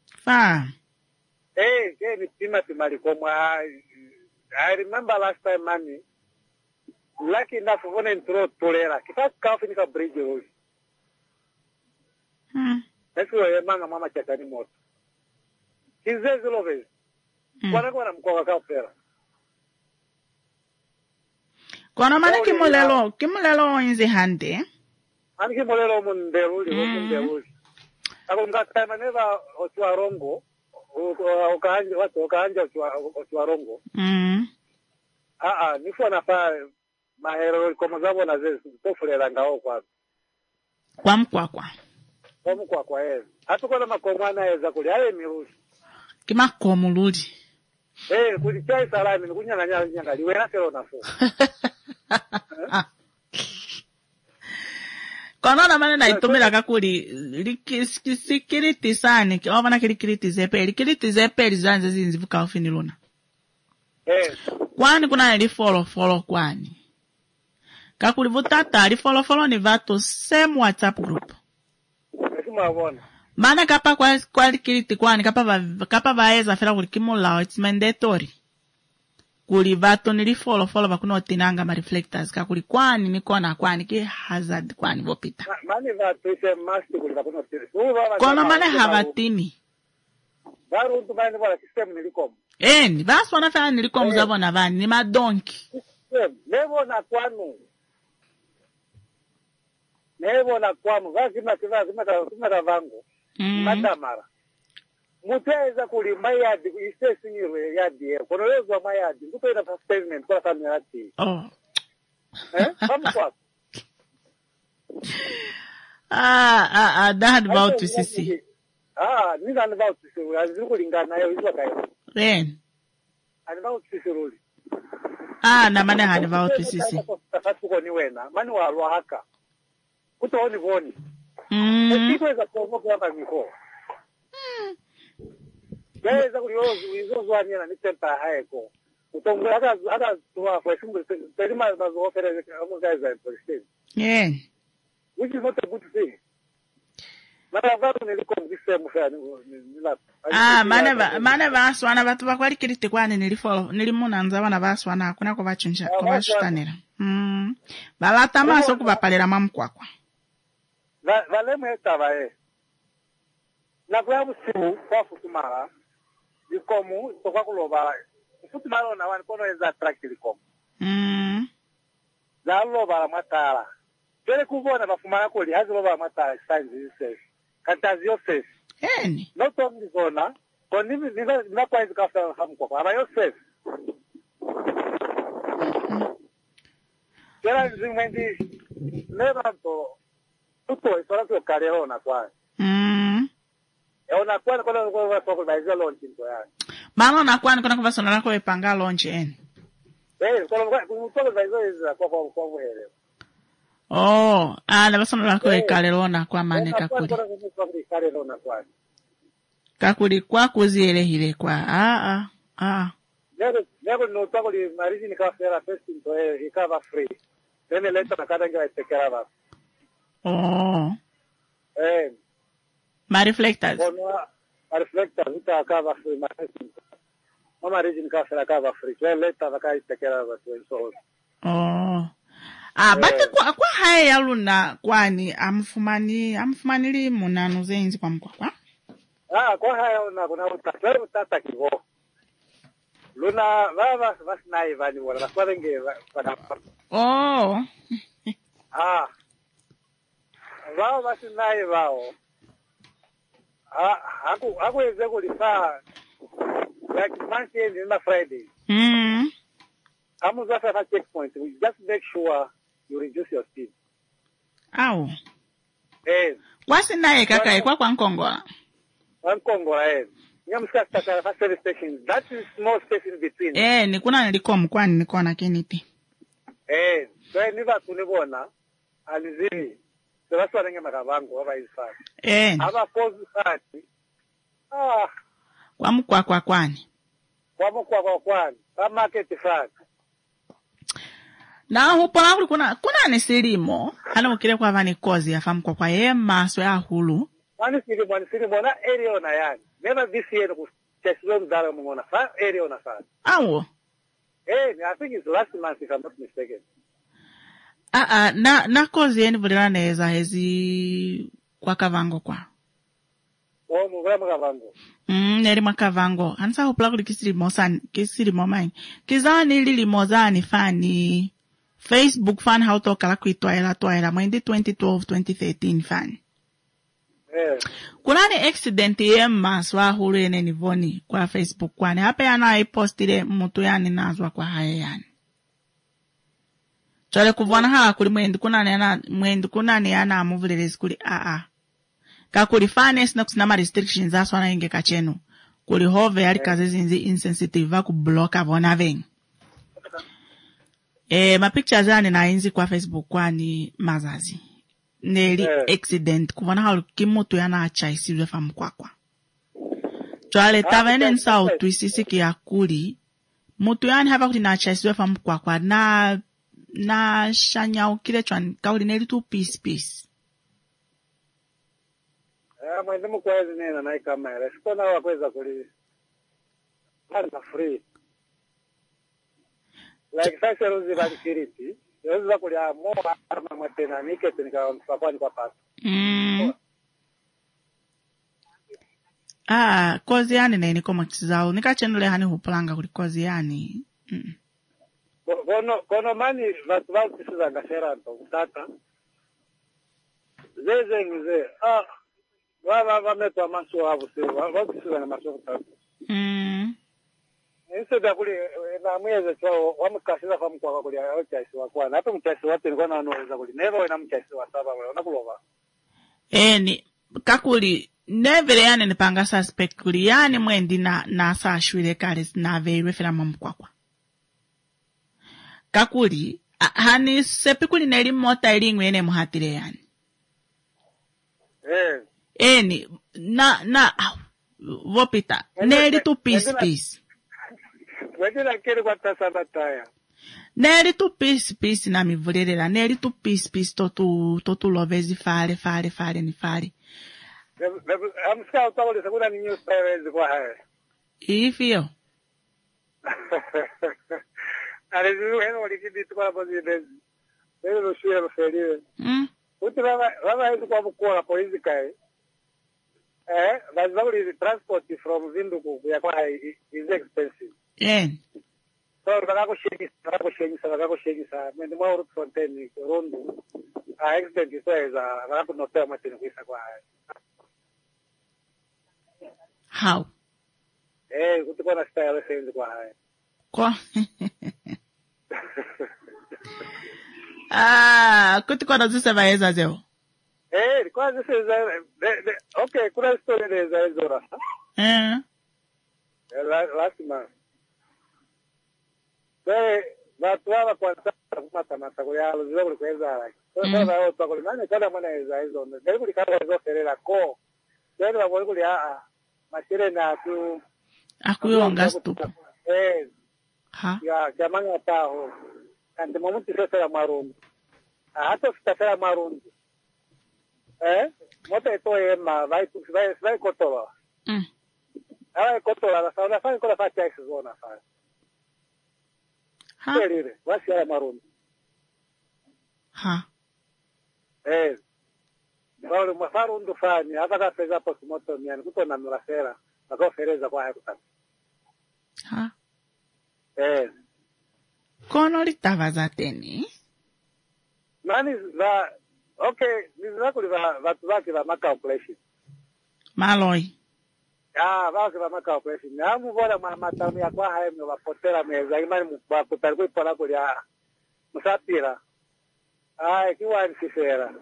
Keni pima likomu. I remember last time, mani. Lucky enough, when I throw Tolera, Kifa Kafinika bridge road. That's why Mama Chakani Mot. He's there, Zolovis. What I'm going to go. Konamana Kimolelo in the hand, eh? And Kimolelo Munderu. I don't got time never or to Arongo, Okanja to Arongo. Nifona pa mahero komozabo na zesu tofulera ngao kwa mkwakwa hatuko na makomwana eza kuli ale mirushi kimakomuludi kuli chai salami nikunyanga nyanga liwena kero nafo Kono mane na itomela kakuli likiriti sani obana kiriti zepe zanze zinzivuka ofiniluna kwani kuna ili follow kwani kakuli vutata ali follow ni vato same WhatsApp group mana kapa kwa kiriti kwani kapa vaeza fera kuli kimula it's mandatory kuli vato nili follow vakuno tinanga ma reflectors kakuli kwani nikona kwani ki hazard kwani vopita mani vato ise must kuli vakuno tiri kono mane havatini baru tumani wala system nilikomu basi wanafanya nilikuwa mzavo na vani, ni madonki. Nevo na kwanu. Vasi mata vangu. Madamara. Muteza kulima yadi, iste sinyiru yadi ya. Konolezo wa mayadi, kuto ina pavement kwa sami yati. Kamu kwa? That about to sisi. Nina about to sisi. Aziruku lingana yo, izwa kayo. Anibao tisiruli. Na mane hanibao tisisi. Tafatuko ni wena. Mani wa haka. Kuto honi voni. Eko eza kuhomoku yamba miko. Eza kuliyozu, izozu wanyena ni tempa haeko. Utongu hata tuwa kwa shumbu. Terima mazu ofere amunga eza in police station. Which is not a good thing. Mane vaswana vatu vakwali kiriti kwani nilimunanza wana vaswana hakuna kovachunja kovashutanira valata maso kuvapalira mamkwakwa valemweta vae nakuya musimu kwa futumara likomu tokwa kuloba futumara ona wani kono eza attract likomu zaloba matala vele kuvona vafumana kuli hazi loba matala signs is Kantazi Yosef. Not only Zona, but not quite the Kafka Hamko. Am I Yosef? There are many never to sort of Carriona. Ona kwa talk by the launch into that. Mama na kwa kuna conversation nako ipanga launch en. Kwa by the kwa hele. Na basona lako ekalelona kwa mane kakuli. Kakuli kwa kuzielehile kwa. Never no tagoli mariji ni kafera testing to ikava free. Then later nakada ngira itekera. My reflectors. Reflectors ikava free mariji. Mariji ni kafera kava free. Then later nakada itekera so. Bate kwa haya ya luna kwani amfumanili munanu zenzi kwa mkwakwa? Kwa haya kuna utata kivo. Luna vasnai vani wala vaswarenge vana. Vasnai vao. Haku ezeko lisa like Monday and Friday. Amuzasa na checkpoint. We just make sure you reduce your speed. Wasi nae kaka kwa Nkongola? Nkongola Nyamska service station. That is small space in between. Nikuna nilikomu kwani nikona kiniti. so niba kunibona alizili sebaswana ngemabango abayisifana abafozi sathi kwamkwakwa kwani ba market fat na hupola kuli kuna nesilimo ana mukire kwa vani kozi yafamkwa kwa yema so ya hulu wani silimo na area na yani never this year ku cheslo mdala mungona fa area na fa awo I think it's last month if I'm not mistaken. Na kozi yeni vulera neza hezi kwa kavango kwa. Mugula makavango. Neri makavango. Hansa hupula kuli kisirimo maini. Kizani lili mozani fani. Facebook fan hautokala kuitwaela mwendi 2012-2013 fan. Kuna ni accident yema swa hulu yene nivoni kwa Facebook kwani. Hapa yana ipostile mtu yani nazwa kwa haya yani. Chale kuvwana haa kuli mwendi kuna ni yana amuvulelezi kuli kakuli finance na kusinama restrictions aswa na inge kachenu. Kuli hove yali kazi zinzi insensitive ku bloka vona vengi. Mapictures yani na inzi kwa Facebook kwani mazazi. Neri accident kuvona haa kimutu yana achaisizwe famkwakwa. Chale tavene nsa utuisisi ki akuli. Mutu yani hava kuti na achaisizwe famkwakwa na shanya ukile chwani kauli neri tu peace. Mwende mkwezi nena na ikamera. Siko na wakweza kuli. Hana free. Like sasa rozi bali kiriti. Rozi za kuli moa arma mwatena niketi nika pakwani kwa pato. Kozi yani neni koma kizao. Nika chenule hani hupulanga kuli kozi yani. Kono mani vatu kisiza ngasera nto utata. Zeze ngize. Wametwa maso wavo sewa. Wakisiza na maso utata. Instead kuli na mweze chwa wamukashiza famukwa kuli awachaisi wakwana. Hape mchaisi wate nikuwa na anuweza kuli. Never wena mchaisi wa saba wala. Unakulova. Ni kakuli nevere yani nipanga suspect kuli yani mwendi na saa shwile kare na veirwe fila mamkwakwa. Kakuli hani sepi kuli neri mota ilingwe ene muhatire yani. Ni vopita neri tu peace. Wajina kiri kwa tasabataya. Neri tu peace na mivulirela. Neri tu peace totu lovezi fare ni fare. Amsika utawali sakuna ni news payawezi kwa haya. Ifio. Alizimu heno walikidi tukwa bozi bezi. Bezi lushia lufeliwe. Uti baba hezu kwa mkua polisi kai. Lazima transport from Vinduku ya kwa is expensive. So bakako shegi sa mende mwa urut fontaine rondu. Accident isweza bakako notea matini kuisa kwa haya. How? Uti kwa na style senzi kwa haya. Kwa? Kuti kwa nazuse vaeza zeo? Kwa zise okay, kuna story neza ezora. Last month. Watu wana kwa kumata kwa yalo zile kuli kweza haraki. Kwa wao tukuli nani kada mwana eza ezo. Ndio kuli kada ezo ferela ko. Ndio wao kuli mashire na tu akuyonga stupa. Ya jamanga taho. Ande mamuti sasa marundu. Hata sitafera marundu. Mota ito ema vai kotola. Vai kotola la sauna fa kola fa tax zona fa. Perire, wasi ya marundu. Bado mafarundu fani, hata ka pesa post moto miani kuto na murasera, bako fereza kwa hapo tatu. Kono litava zateni? Nani za okay, nizakuli vatu vaki va calculation. Maloi. Vaki va calculation. Namu vola matamu ya kwa hae mwa potera meza imani mwaputar kui pola kuli musapira. Kiwa nisifera.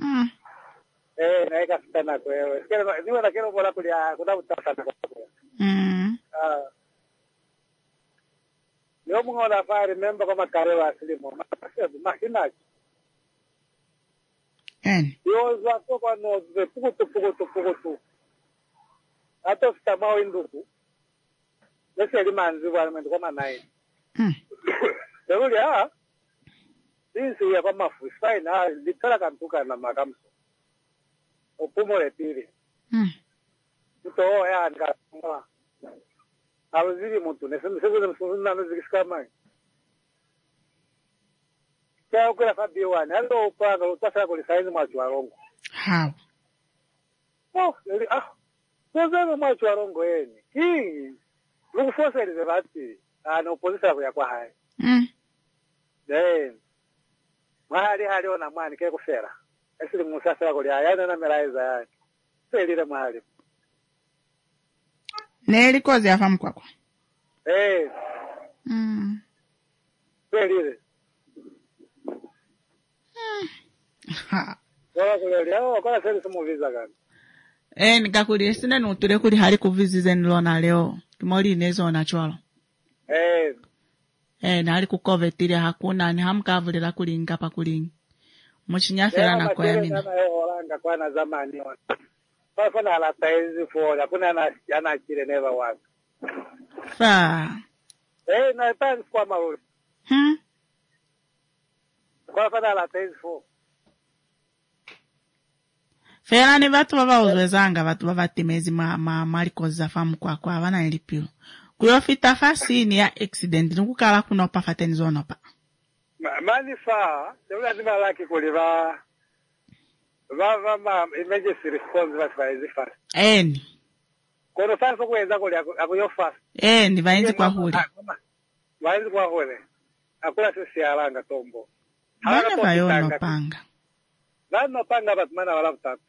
Na eka sitana kwewe. Niwe na kero pola kuli kuna utasa na kwa. Yo mungona fa remember kama karewa asilimo. Mahinaji. Yo zako kwa no de pukutu. Ato sitamao induku. Lese limanzi wale kama nae. Leo ya. Sisi ya kama freestyle na litala kantuka na makamso. Opumo lepili. Mto ya ngakwa. Awaziri mtu nesema msuna nozikiskamai. Kwa kula fabiwana alo upanga utasa kulisaizi mwachu warongo. How? Sasa mwachu warongo yeni. Hii lukufosa ilizebati ana opposita ya kwa hai. Then mahali ona mwani ke kufera. Esili musasa kuli ayana na meraiza yake. Selile mahali. Neli kozi yafamu kwako. Selile. Kwa seli sumu visa gani? Nikakuli sina nutule kuli hali kuvizize nilona leo. Kimoli inezo wanachwalo. Na hali kukovetiri hakuna ni hamkavulila kulinga pa kulingi. Mchinyafela na kwa yamina. Olanga kwa na zamani wana. Kwa na ala taizi fola. Kuna ana chile neva waka. Na taizi kwa mauli. Kwa na ala taizi fola. Fela ni vatu baba uzwezanga vatu baba timezi mariko za famu kwa wana ilipio. Kuyofita fasi ni ya accident. Nukukala kunopa fateni zonopa. Manifa, seula zima laki kuliva emergency response vasi fast. Kono fasi kuweza kuli akuyo fast. Vainzi kwa huli. Vainzi kwa huli. Akula sisi alanga tombo. Vane vayono panga. Vane panga batumana wala utatu.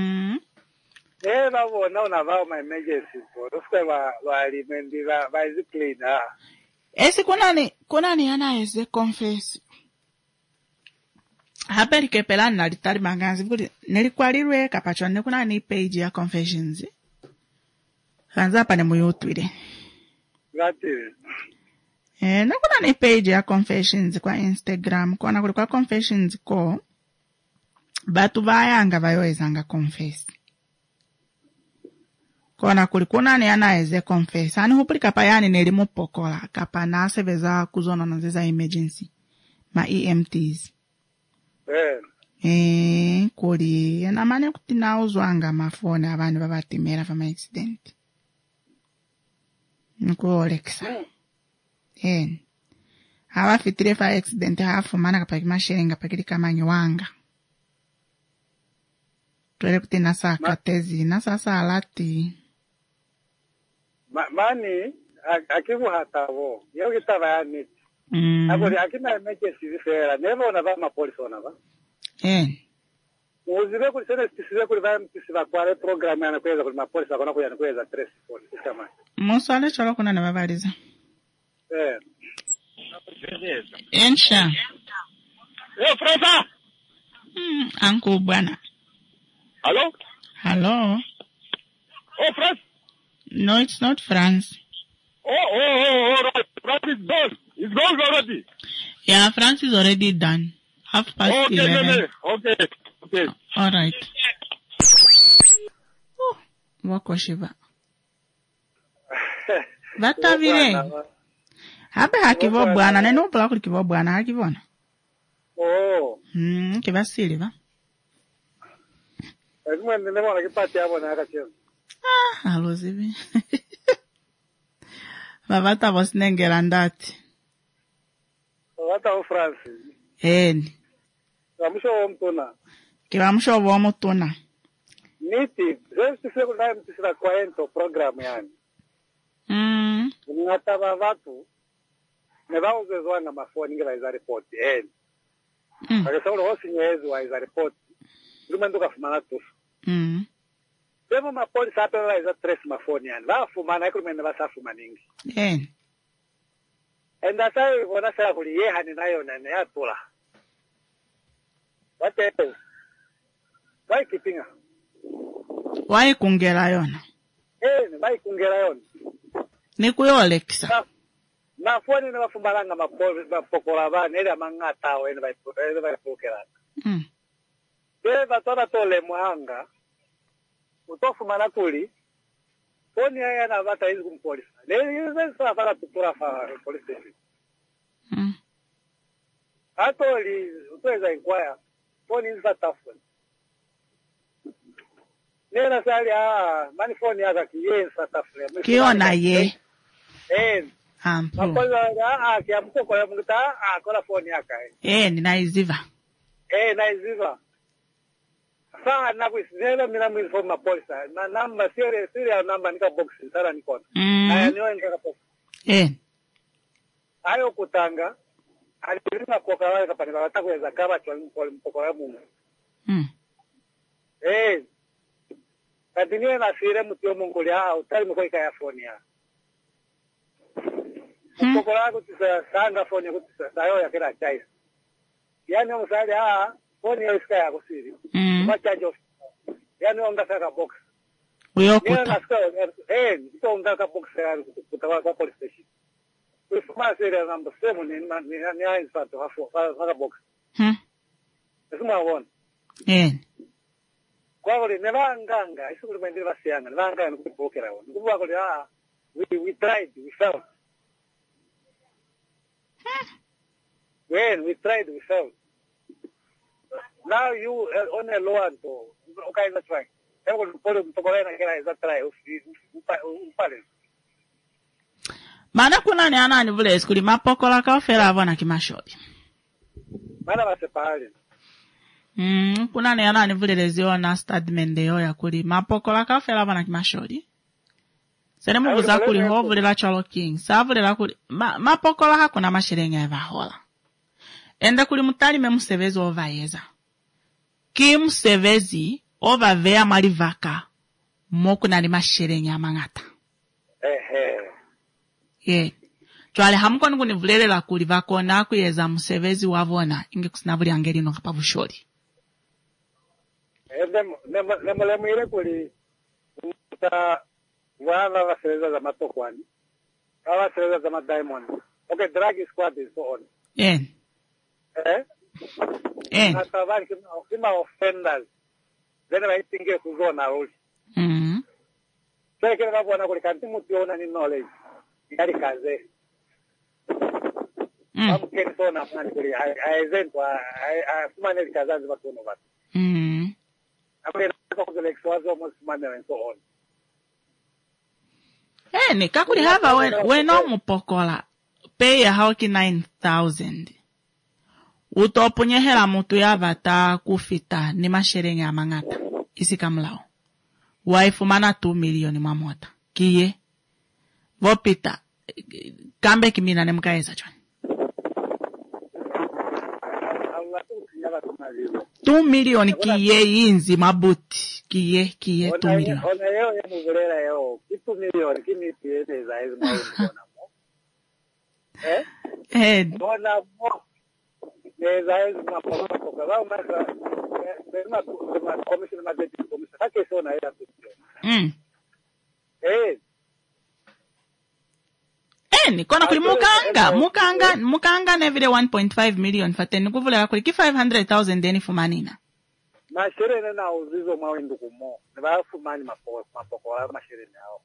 Vavo na vao emergency for. Usikwe walimendi vaizi clean. Esi kunani anaeze confess. Hapa likepelani na litari manganzi. Nilikualirwe kapachwa nekunani page ya confessions. Kanza hapa ni muyutwile. Gati. Nekunani page ya confessions kwa Instagram. Kwa kulikuwa confessions ko. Batu vayanga vayoezanga confess. Kona kulikuna ni anaeze confess. Ani hupuli kapa yani nelimu pokola. Kapa nase veza kuzono nazeza emergency. Ma EMTs. Kuli. Enamane kutina uzwanga mafone abani babatimera fama accident. Nkuo Alexa. Hawa fitire fa accident hafu mana kapaki mashenga pakili kama nyuanga. Tuwele kutina saa katezi. Nasa saa alati. Mani, akivu hatavo. Yo kitava ya niti. Akuli akina emergency zifera. Nevo onava polisi onava. Uzive kulisene stisive kuliva mtisiva kwale programu ya nakueza kulima polisi wakona kuya nakueza 3 polisi. Muswale cholo kuna nababaliza. Ensha. Fransa! Uncle bwana. Hello? Hello? Oh, France? No, it's not France. Right. France is done. It's gone already. Yeah, France is already done. 11:30. Okay. All right. Wako shiva. Vata vile. Habe hakivo bwana. Neno pula kulikivo bwana hakivona. Kiva sili va. Mwende nemona kipati hapo na akacheza. Alozivi. Vavata vosinengela ndati. Vavata o France. Kamusho mtuna. Kivamusho mtuna. Niti, zesti siku na mtisira kwa ento programu yani. Ngata vatu. Nevao zezwanga mafoni ngela iza report. Akasema hosi nyezu wa iza report. Lumendo kafumana tu. Demo mapolisi hapa iza 3 mafoni yani. Vafumana ikulumende vasafuma ningi. Enda sai wana sala kuliye hani nayo nene atula. What happened? Why keeping? Why kungela yona? Why kungela yona? Nikuyo Alexa. Na foni na bafumbalanga mapokola bana ile mangata wene baipokela. Bele batona tole muhanga. Utofumana kuli. Foni haya na bata hizi kumpolisa. Leo sasa fala tutura fa police station. Atoli utweza inquire. Foni hizi batafuni. Nena sali mani foni yaka kiyensa tafuni. Kiona ye. Makola kia mkoko ya mkita kola foni yaka. Ninaiziva. Naiziva. Saa nakuisinela mina mwinfo mapolisa. Na namba serial namba nika boxi sara nikona. Aya niwa nika boxi. Ayo kutanga. Alilima kwa kawai kapani wataku ya zakaba chwa mpoko ya mungu. Kadiniwe na sire mutio mungu liya utali mkoi kaya foni ya. Mpoko ya kutisa sanga foni ya kutisa sayo ya kila chaisi. Yani msali foni ya iska ya kusiri. Machaji of. Yani ongasa box. Uyokuta. Nito ongasa box ya kutawa kwa police station. Kufuma serial number 7 ni inspector haka box. Esuma won. Kwa wale nevanganga isukuli mwendele basianga nevanganga nukupokera won. Nukuwa kule we tried, we failed. When we tried, we failed. Now you on a low and okay, that's right. Mana kuna ni anani vule eskuli mapokola ka ofela avona kimashodi. Mana basepali. Kuna ni anani vule lezio na statement yo ya kuli mapokola ka ofela avona kimashodi. Sere mubuza kuli ho vule la chalo king. Sa vule la kuli mapokola hakuna mashirenga eva hola. Enda kuli mutali me musevezi ovayeza. Ki musevezi ovavea malivaka moku nali mashirenga amangata. Chwale hamuko nukuni vulele la kulivako na kuyeza musevezi wavona inge kusinabuli angeli no kapa bushori. Nemolemu ile kuli wana wasereza za matokwani. Wasereza za madiamond. Okay, drag squad is so on. Natavani kima offenders. Zene waitinge kuzona ruli. Sasa kile wapo wanakuli kanti mutiona ni knowledge. Yari kaze. Amkeni sona mani kuli aizentwa sumane likazazi matuno batu. Apre nako kuzele exwazo mo sumane and so on. Ni kakuli hava weno mupokola pay ya hauki 9,000. Utopunye hela mutu ya vata kufita ni masherenge ya mangata. Isi kamlao. Waifumana 2 milioni mamota. Kiye. Vopita. Kambe kimina ne mkaeza chwan. 2 milioni kiye inzi mabuti. Kiye 2 milioni. Ona yo ya mugurera yo. 2 milioni kimi piyete za hizi mauni mo. Ona mo. Neza hizi mapokola kwa wao masa. Sema commission madeti commission. Hake sona ya tutio. Ni kona kuli mukanga nevile 1.5 million fateni kuvula kuli ki 500,000 deni fumanina. Mashere na uzizo mawindu kumo. Neba fumani mapokola mashere nao.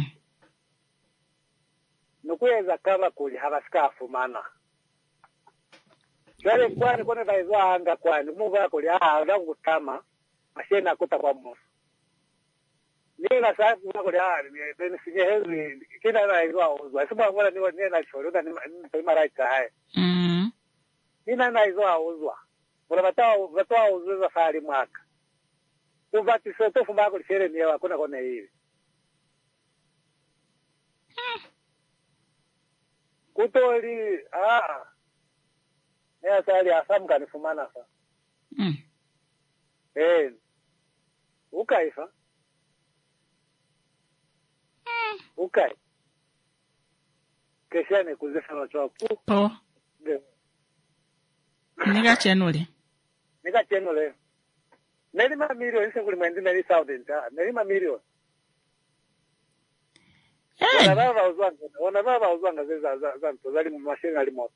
Nukueza kama kuli habasika fumana. Kwale kwani kone vaizwa anga kwani muva kuli ndangu tama mashere nakuta kwa mosu. Nina sababu kuli ni sinye hezi kina naizwa uzwa. Sima mwana niwa nina choruda ni maraita hai. Nina naizwa uzwa. Mwana watoa uzwa fahari mwaka. Uvati soto fumba kuli shere niwa kuna kone hivi. Kutoli nea sali asamuka nifumana sa. Ukaifa. Ukai. Keshane kuzefa na chopu. Po. Nika chenule. Nelima milioni senguli mwendi neli thousand. Nelima milioni. Ona baba uzwanga za ntozali mu mashini ali moto.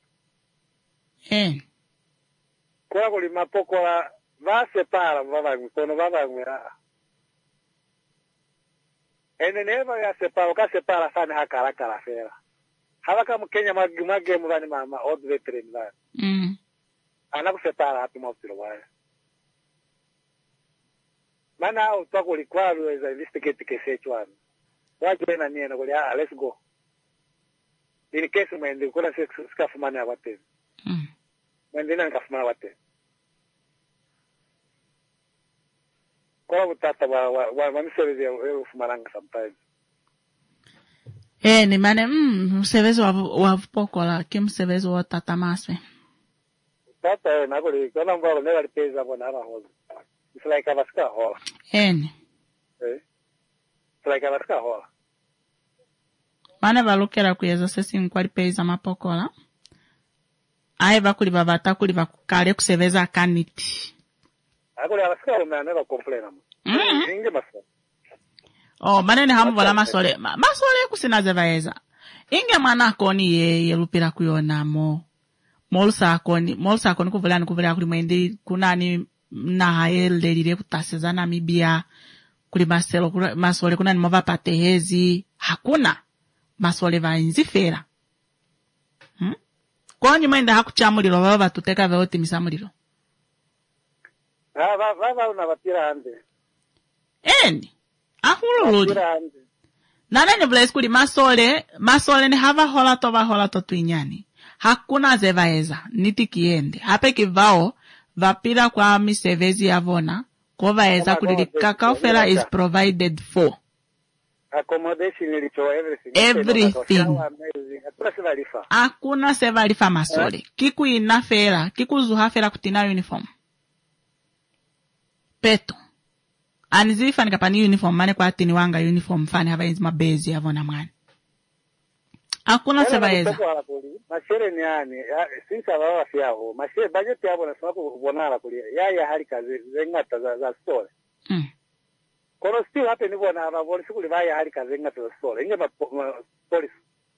Kwa kuli mapokola va separa baba mkono baba ngwera. Ene neva ya separa sana hakara fera. Habaka mkenya magge muvani mama old veteran va. Anaku separa hapi mopiro waya. Mana utako likwalu eza investigate case chwana. Waje na niena kuli let's go. In case mwende kuna sikafumana abate. Mwende na nkafumana abate. Kwa utata wa msevezi ya ufumaranga sometimes. Ni mane msevezi wa pokola kimsevezi wa tata maswe. Tata na kuli kana mbalo nela lipeza bona ara hoza. It's like a vasca hola. It's like a vasca hola. Mane balukera kuyeza sesi nkwali peza mapokola. Aye bakuli babata kuli bakukale kuseveza kaniti. Akuli abasika umeanela complain amu. Inge masole. Manene hamu wala masole. Masole kusinaze vaeza. Inge mwana akoni ye lupira kuyona Molsa akoni kuvulani kuli mwendi kunani na haele lile kutaseza na mibia. Kuli masole kunani mova patehezi. Hakuna. Masole va inzifera. Kwa mwenda hakuchamulilo baba tuteka veoti misamulilo. Baba unawapira ande. Ahululudi. Nane vile skuli masole ni hava hola to tuinyani. Hakuna zevaeza, niti kiende. Hape kivao, vapira kwa misevezi yavona, kwa vaeza kulilika kaufela is provided for. Accommodation everything. Hakuna sevalifa masole. Kiku inafera, kiku zuhafera kutina uniform. Peto. Anizifa nikapani uniform mane kwa atini wanga uniform fani hava inzi mabezi yavona mwani. Hakuna sevaeza. Mashere ni yani, sinsa wawa fiyaho. Mashere budget yabo na swaku bonara kulia. Ya hali kazi zengata za store. Kono still hape ni bona ababoni sikuli vaya hali kazi zengata za store. Inge police.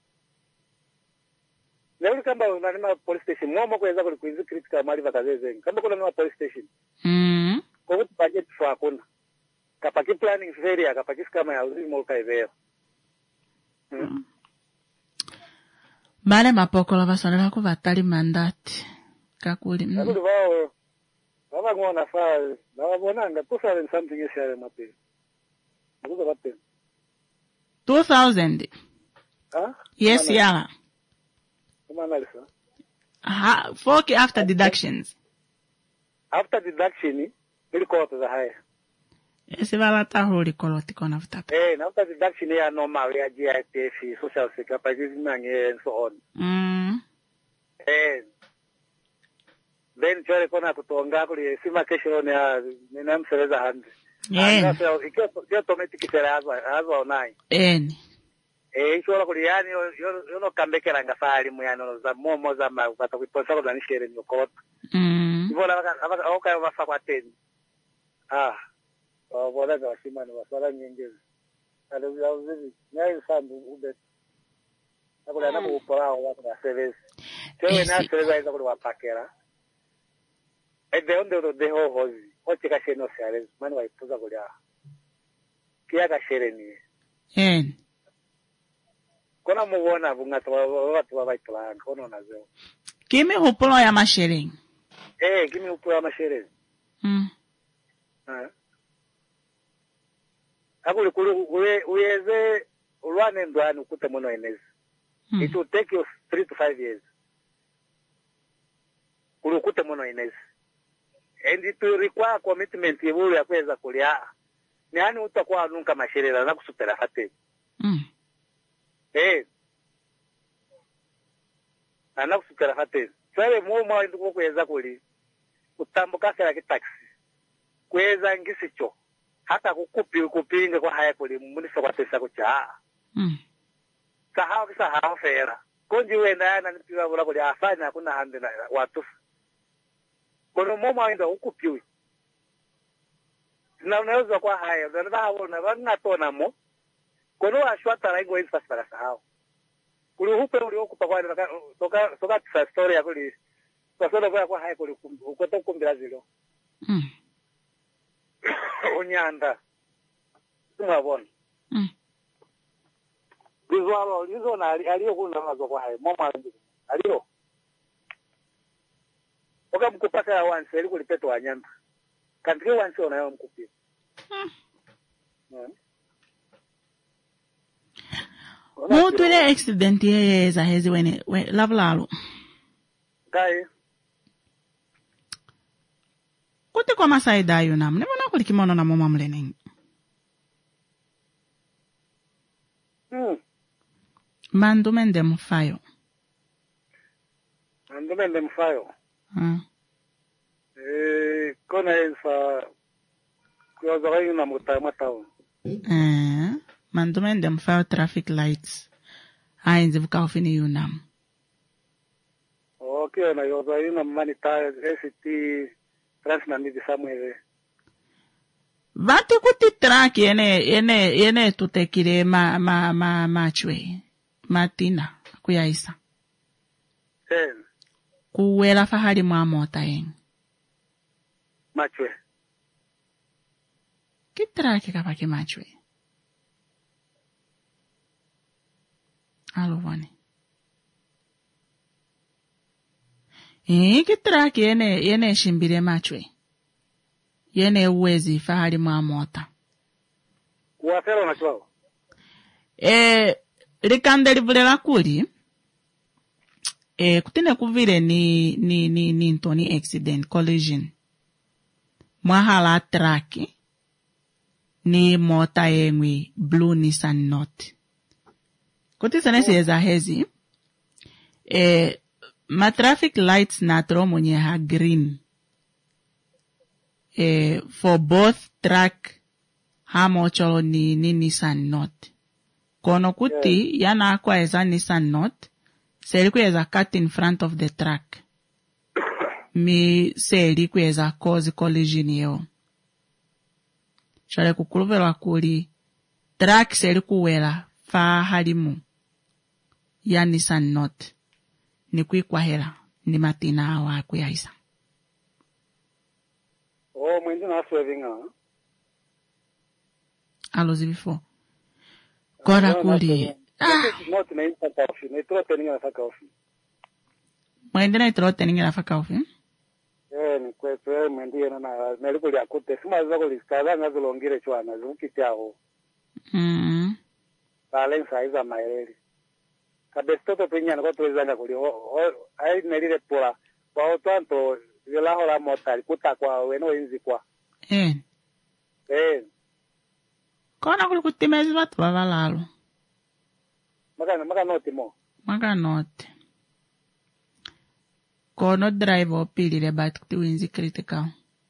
Leo kamba unanima police station. Mwomo kweza kuli kuizu critical mali vakaze zengi. Kamba kuna nima police station. Kwa kutu budget fwa hakuna. Kapaki planning failure, kapaki skama ya uzini molka iveo. Bale mapokola basonera ko batali mandati. Kakuli. Kakuli vao. Baba ngona faa. Baba bonanga 2000 something isi yale mapi. Nakuza bate. 2000? Yes, yala. Kuma analisa? Forky after deductions. After deduction, ili koto za haya. Ese balata holi koloti kona vutapa. Na after deduction ya normal ya GITF, social security, and so on. Then chore kona kutonga kuli sima kesho ya nina msereza handi. Ikiwa tometi kisera hazwa onai. Chora kuli yani yono kambekera ngafali muyano za momo za mabata kuiponsa kwa nishere nyokota. Ivola waka wafa kwa teni. Wala za washimani wasala nyingezi. Alivya uzivi. Nyayi sandu ube. Nakuli anabu upolao wako na service. Chewe na service iza kuli wapakera. Ede onde deho hozi. Ochi kasheno siarezi. Mani waipuza kuli kia kashere niye. Kona muwona vungatu watu wabaitulanga. Kono nazeo. Kimi hupulo ya mashereng? Kimi hupulo ya mashereng. Akuli uyeze ulwane ndwani ukute mono enezi. It will take you 3 to 5 years. Kuli ukute mono enezi. And it will require commitment yebulu ya kweza kulia. Ni hani utakuwa nunka masherera na kusupera hate. Na kusupera hate. Sawe muuma nduko kweza kuli. Utambuka kila kitaksi. Kweza ngisicho. Hata kupinga kwa haya kuli munisa kwa tesa kucha. Sahau fera. Konji wenda na nipiwa wala kuli afanya hakuna hande na watu. Kono moma ndo ukupiwi. Na unaweza kwa haya, ndio hapo na wana tona mo. Kono ashwata raigo hizi fasi para sahau. Kuli hupe uliokupa kwa soka tisa story ya kuli. Kwa soda kwa hai kuli ukoto kumbira zilo. Onyanda. Tumabona. Lizo na aliyo kuna wazo kwa hai. Mama aliyo. Oka mkupaka ya wansi ili kulipeto wanyanda. Kantike wansi onayo mkupia. Mo tuile accident ye za hezi wene lavlalo. Kai. Kuti kwa masai dayo nam. Nebo na kulikimono na moma mlening. Mandumende mfayo. Mandumende mfayo. Kona ensa kwa zagayu na mutao. Mandumende mfayo traffic lights. Ainzi vuka ofini yunam. Okay, na yozayu na manita SCT transnamidi samwele. Vati kuti track yene tutekire machwe. Matina kuyaisa. Kuwela fahari mota yen. Machwe. Kitraki kapaki machwe. Alovani. Kitraki yene shimbire machwe. Yene uwezi fahari mota. Kuwafero machwao? Likandeli vule la kuli. Kutine kuvile ni ntoni accident, collision. Mwahala traki. Ni mota yengwi blue Nissan Note. Kutisane siyeza hezi. Ma traffic lights na tromonye ha green. For both track ha mocholo ni Nissan Note. Kono kuti yana akwa eza Nissan Note. Seri kweza cut in front of the track. Mi seri kweza cause collision yeo. Shale kukuluvela kuli. Track seri kuwela fa halimu. Ya Nissan Note. Ni kui kwa hela. Ni matina awa kuyaisa. Mwenzi na swervinga. Alozi before. Kora kuli. Not na insta coffee. Na itro teninga na faka coffee. Mwendi na itro teninga na faka coffee? Ni kwetu mwendi yana na melikuli akute. Sima zako liskaza nga zulongire chwana. Zumkiti aho. Balensa iza maeleli. Kabestoto pinyana kwa tuwezanga kuli. Hai nelile pula. Kwa otanto vilaho la motari. Kuta kwa weno inzi kwa. Kona kuli kutimezi watu wavalalo. Maka noti mo. Maka noti. Kono drive opili le bat kuti winzi critical.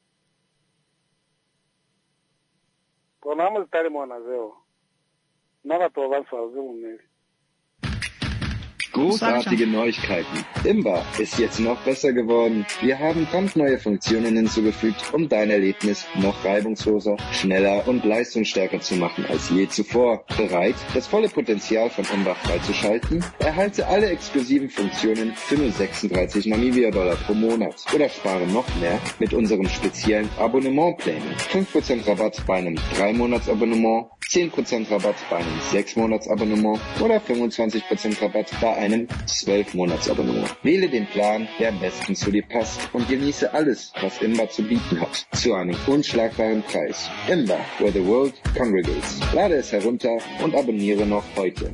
Kono amu zitari mwana zeo. Nava to avansu azumu meri. Großartige Neuigkeiten. Imba ist jetzt noch besser geworden. Wir haben brandneue Funktionen hinzugefügt, um dein Erlebnis noch reibungsloser, schneller und leistungsstärker zu machen als je zuvor. Bereit, das volle Potenzial von Imba freizuschalten? Erhalte alle exklusiven Funktionen für nur 36 Namibia-Dollar pro Monat oder spare noch mehr mit unserem speziellen Abonnementplänen. 5% Rabatt bei einem 3-Monats-Abonnement, 10% Rabatt bei einem 6-Monats-Abonnement oder 25% Rabatt bei einem 12-Monats-Abonnement. Wähle den Plan, der am besten zu dir passt und genieße alles, was Imba zu bieten hat, zu einem unschlagbaren Preis. Imba, where the world congregates. Lade es herunter und abonniere noch heute.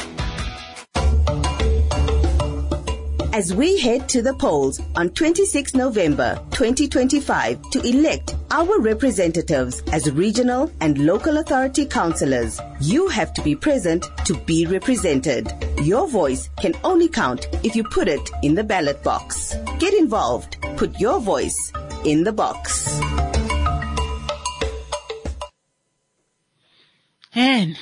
As we head to the polls on 26 November 2025 to elect our representatives as regional and local authority councillors, you have to be present to be represented. Your voice can only count if you put it in the ballot box. Get involved. Put your voice in the box. Hen.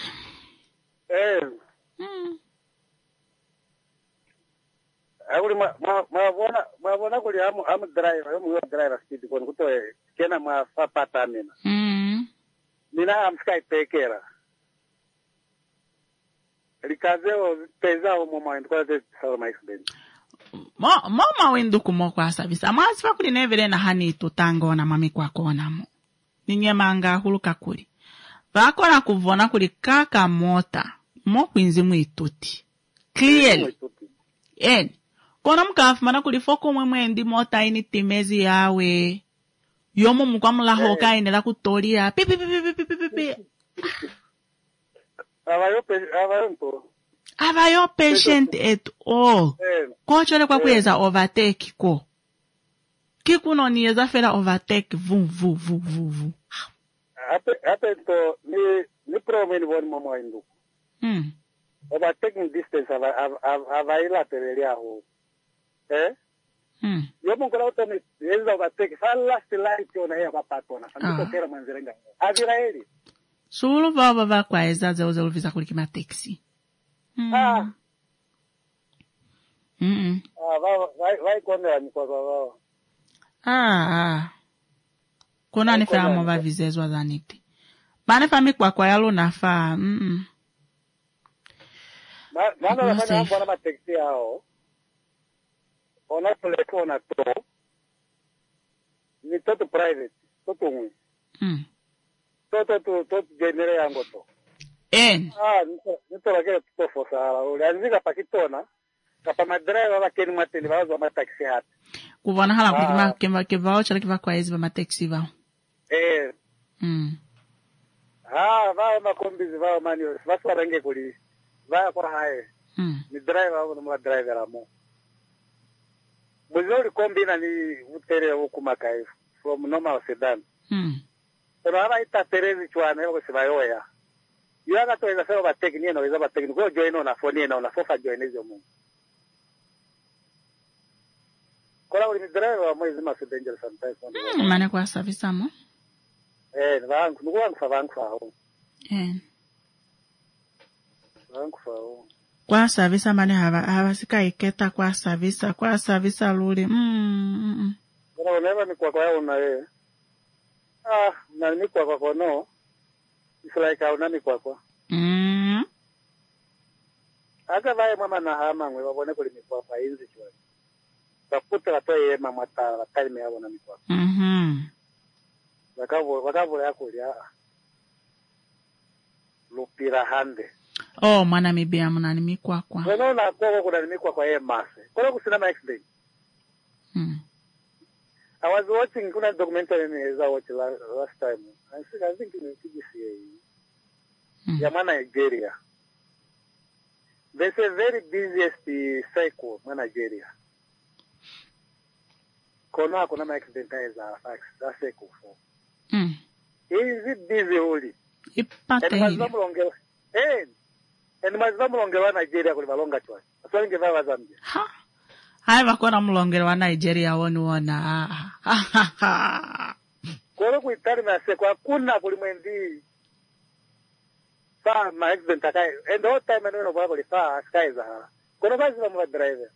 Aguli mabona kuli amu driver speed kon kuto kena ma pata mina. Mina am sky tekera. likazeo pezao mama wendo kwa te salama accident mama wendo kumo kwa service amasi fakuli nevele na hani tutango na mami kwa kona mo ninye manga huluka kuli vakona kuvona kuli kaka mota mo kwinzi muituti clearly kona mkafumana kuli foko mwendi mota ini timezi yawe yomo mkwamula hoka inela kutolia pipi Avayo patient at all. Kochole kwa kuweza overtake ko. Kikuno niyeza fela overtake vu. Ape to ni promen won mama indu. Overtaking distance availa telelia ho. Yomo kola utani yeza overtake fala last ona ya papatona. Santo kera manzirenga. Aviraeli. Sulu baba kwa eza zauza visa kulikima taxi. Vai kona ni kwa baba. Kona ni fa mo va vizezwa zaniti. Bane fa mi kwa yalo na fa. Bana bana ma taxi hao. Ona telefona to. Ni toto private, toto ngui. Toto genere yango to. Nito lakele tuto fosala. Ulianzika pakitona. Kapa madriver wakeni mateli wazo wa mataxi hati. Kuvana hala kulima kivao chala kiva kwa hizi wa mataxi vao. Vao makombizi vao mani. Vasu warenge kuli. Vaya kwa hae. Ni driver wao na mwa driver amo. Muzori kombina ni utere hukumakaifu. From normal sedan. Pero haba ita terezi chuana yoko sivayoya. Yuaga to eza sewa bateki nieno eza bateki. Kwa joino na foni na unafofa joinezo mungu. Kola uli midriver wa mwezi masu danger sometimes. Mane kwa service amo? Nuku wangu fa hao. Wangu fa hao. Kwa service mane hava sika iketa kwa service luli. Kola uneva ni kwa yao na ye. Na ni kwa no. It's like hauna ni kwa. Hata vae mama na hama ngwe wabone kuli ni kwa inzi chwa. Bakuta watoe mama ta time yao na ni kwa. Wakavo yako ya. Lupira hande. Mwana mibia mwana ni mikwa kwa. Weno na kuna ni mikwa kwa ye mase. Kola kusinama accident. I was watching kuna documentary I watched last time. I think in TBCA. Yama Nigeria. There's a very busiest cycle in Nigeria. Kuna accident is a cycle for. Is it busy only? And mazamo longewa Nigeria kuli malonga chwa. So ngeva Zambia. Hai wakona mlongero wa Nigeria wona. Kolo kuitari na sekwa kuna kulimwendi. Fa ma accident akai. And all time no baba li fa sky za. Kono bazi wa driver.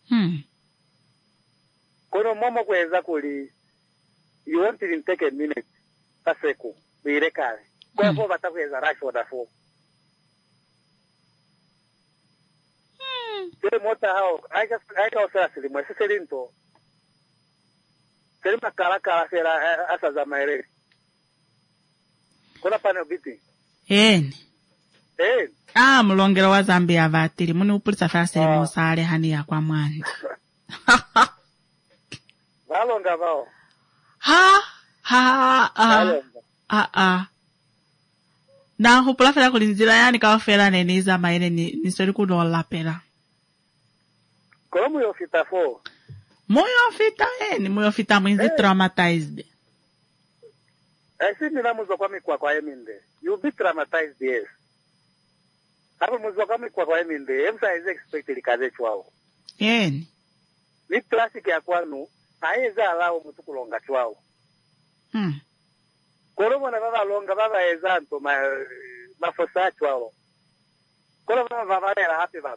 Kono mama kuweza kuli. You want to take a minute. Paseko. Birekare. Kwa kwa batakuweza rush order for. Kile mota hao aika usasili mwese selinto selima kala sera asa za maere kuna pane biti mulongero wa Zambia vatiri muni upulisa fasili musale hani ya kwa mwandi valonga vao na hupula fela kulinzira yani kawa fela neniza maere ni soli kudola pela Como Moyo Fita for? Moyo Fita mwinzi traumatized. Esi nina muzo kwa mikwa kwa eminde. You be traumatized, yes. Hapo muzo kwa mikwa kwa eminde. Emsa is expected kaze chwao. Ni classic ya kwanu. Haeza alao mtu kulonga chwao. Kolo mwana baba longa baba eza anto mafosa chwao. Kolo baba era happy baba.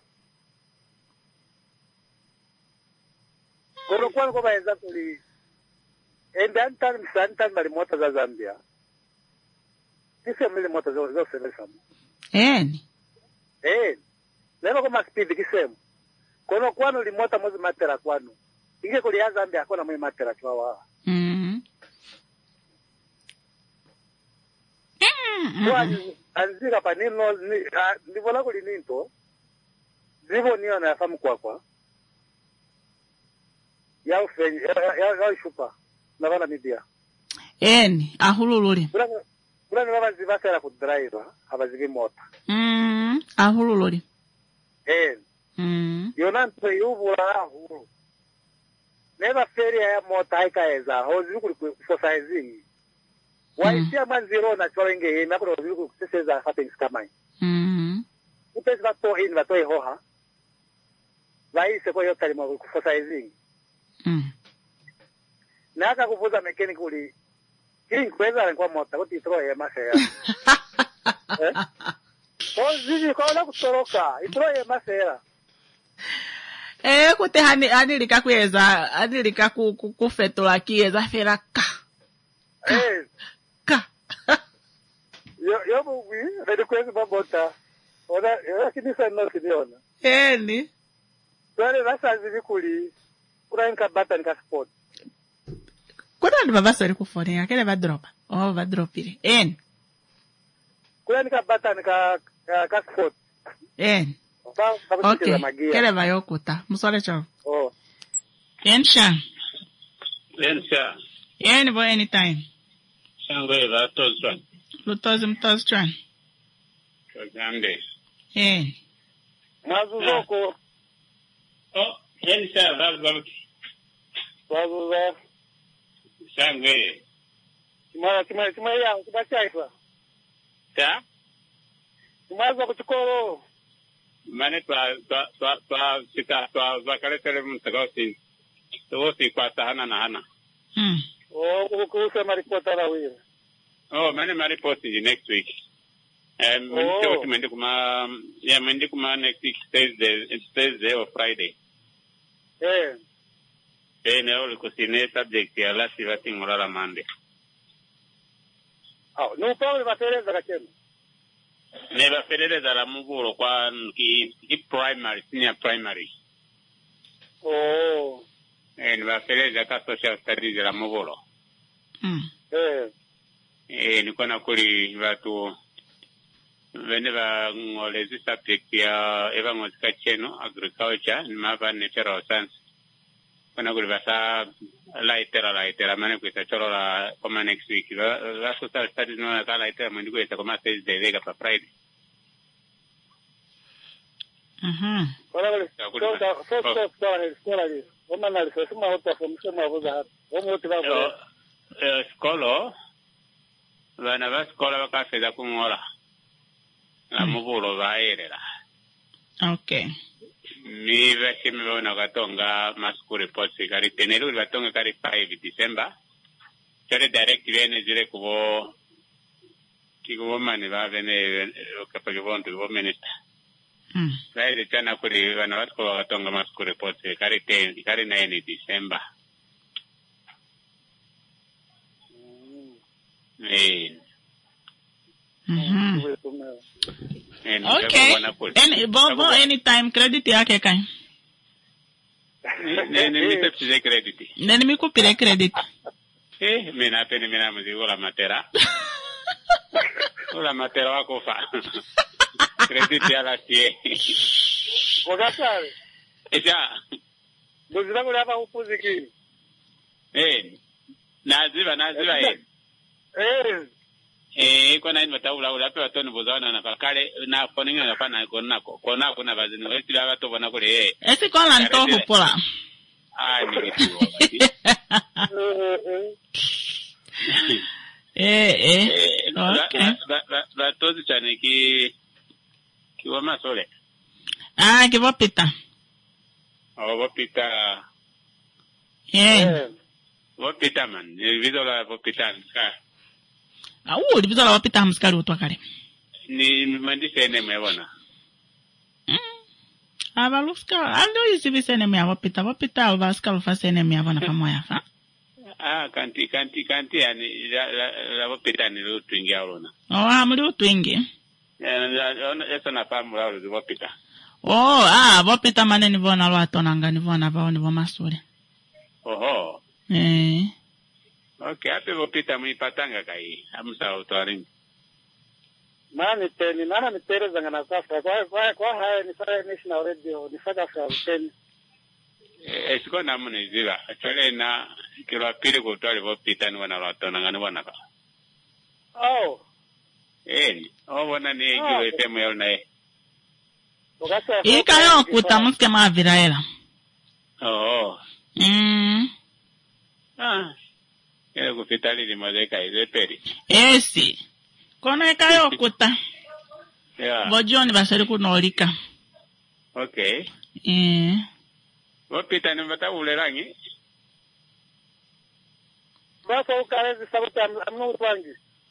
Kono kwa baeza kuli antan bali mota za Zambia. Kisa mili mota za semesamo. Leva kama speed kisemu. Kono kwanu limota mozi matera kwanu. Inge kuliaza ambi akona mwe matera chwawa. Kwa anzika pa nino, nivola kuli ninto, zivo niyo na yafamu kwa. Ya ufenyi, ya ishupa, na wana midia. Eni, ahululuri. Kula ni wama zivasa ya kudraiva, haba zivi mota. Ahululuri. Eni. Yonanto yuvula ahulu. Neva feri ya mota haika eza, hozi kuli kufosa ezingi. Waisia manziro na chwa inge hii, mapuro hozi kuli kuseseza fating skamai. Upesi vato hini, vato hoha. Vaise kwa yota lima kufosa ezingi. Na haka kufuza mekeni kuli, kini kweza kwa mota, kuti itro ye masaya. Zizi kwa ula kutoroka, itro ye masaya. Kute hanilika kueza, hanilika kufetola kieza fera ka. Ka. Yo buwi, vede kwezi babota. Oda kinisa no kiniona. Ni. Tuwale rasa zivi kuli, kura inka bata nika sport. Kuna ni babasa kufone, kele va dropa. Va dropiri. Kura nika bata nika sport. Okay. Kele va yokuta. Musole chao. Sha. Bo anytime. Shangwe va tozwan. Lutozim. Kagande. Mazuzoko. Sha va. Wazuza. Shangwe. Kima ya, kubachaifa. Ta? Kumaza kuchukoro. Mane sita vakale tele mtagosi. Tosi kwa tahana na hana. Kuhusu maripota la wile. Mane maripoti next week. Mende kuma next week Thursday or Friday. Neo kusine subject ya last vating morala Monday. No problem batereza kachema. Neba pereza la muguro kwa ki primary, senior primary. Neba pereza ka social studies la muguro. Niko na kuli watu veneva ngolezi subject ya evangozika cheno agriculture ni mava natural science. Kuna kuli basa laitera mane kuita choro la koma next week. La social studies no ka laitera mane kuita koma Thursday vega pa Friday. Kora kuli. So Oma na lisa suma hota fomsema wavuza hapa. Oma hoti wavuza. Skolo. Vana va skola va kafeza kungola. La mubulo va erera. Okay. Mi vese me vona gatonga masku report kari teneru gatonga kari 5 December. Chore direct viene dire kubo kikubo mani va vene kapage vonto kubo minister. Vai de tana kuri vana va skola gatonga masku report kari 9 December. Okay. Anytime credit yake kai. Nene pepsi credit. Nene mikupire credit. Mina peni mina muzigo la matera. La matera wako fa. Credit ya la tie. Wakasari. Eja. Muzira kule hapa upuziki. Naziva. Kwa nini mataula ulape watoni bozana na kakale na koninga na pana kona kuna bazini wesi la watu wana kule esi kola ntohu pola ni kitu okay la tozi chane kiwa masole kiwa pita wapita wapita man vizo la wapita nka libizo la wapita hamskali utwakale. Ni mandise ene mwebona. Abaluska, ando yisibi ene mwe wapita alvaskal fase ene mwe abona pamoja fa. Kanti yani la wapita ni utwingi alona. Hamuli utwingi. Eso na famu lao zivopita. Vopita mane nivona lwatonanga nivona vao nivo masule. Oho. Okay, ape vopita muipatanga kai. Amusa utoaringi. Mani teni, nana nitereza ngana safa. Kwa haya nifaya national radio, nifaka sa teni. Esiko namune ziva. Chole na kilo pili kutuali vopita niwana lwatonanga niwana ka. Oh. Wana ni kilo FM yao na Ikayo kuta muske maviraela. Kile kufitali limazeka izeperi. Esi. Kono ikayo kuta. Yeah. Vojoni basari kunolika. Okay. Wapita nimata ulerangi. Basa ukarezi sabuti amno utwangi.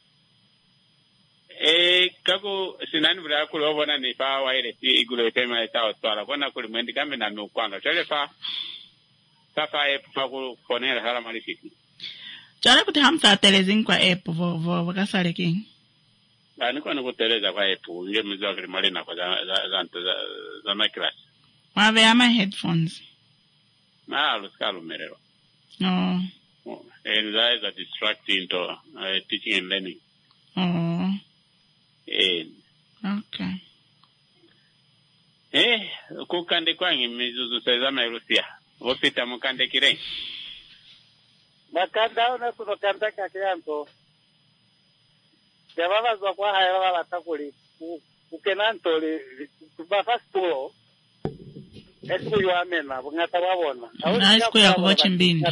Kaku sinani bila kule obona ni pa wa ile igule tema ya otwala bona kule mwendi kambe na nukwanga chale fa safa pa ku ponela hala malifiki chale kuti hamsa telezing kwa vo kasale king niko kuteleza kwa nge mzo kile malina kwa za micras mave ama headphones luskalu merero no and that is a distracting to teaching and learning. Okay. Kukande kwangi mizuzu sezama Rusia. Wopita mukande kire. Makanda ona kunokanda kakianto. Yababa zwa kwa haya wala takuli. Ukenanto tubafasto. Esiku yuamena ngata wabona. Esiku ya kubocha mbindi.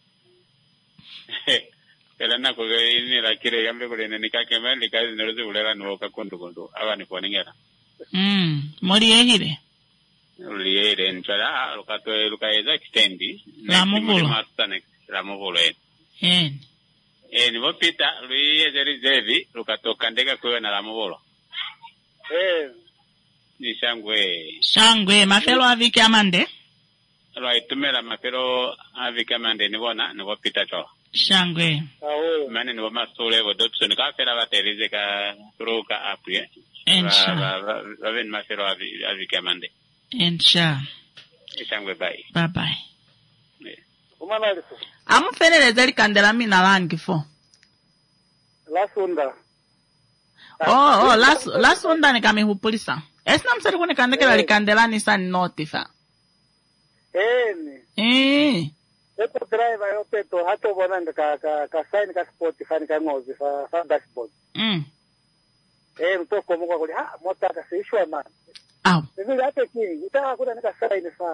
Kela na ko ni la kire gambe ko ne nikake mali kazi neruzi ulera no ka kondu aba ni koningera mori ehire uliere ntara lukato lukaeza extendi la muvulo ni vopita luiye zeri lukato kandeka kwa na la muvulo ni shangwe mafelo avike amande itumela mafelo avike amande ni bona ni vopita cho shangwe mane ni masole vo dopson ka fera baterize ka troka apue va masero avike amande shangwe bye amufereleza likandela mina langi fo lasunda lasunda nikamihupulisa esina msari kunikandekela likandela nisani notifa Eto driver yo peto hato bonanga ka sign ka Spotify ka ngozi fa dashboard. Mto komo kwa kuli mota ka seishwa man. Ndio hapo kingi utaka kuda nika sign fa.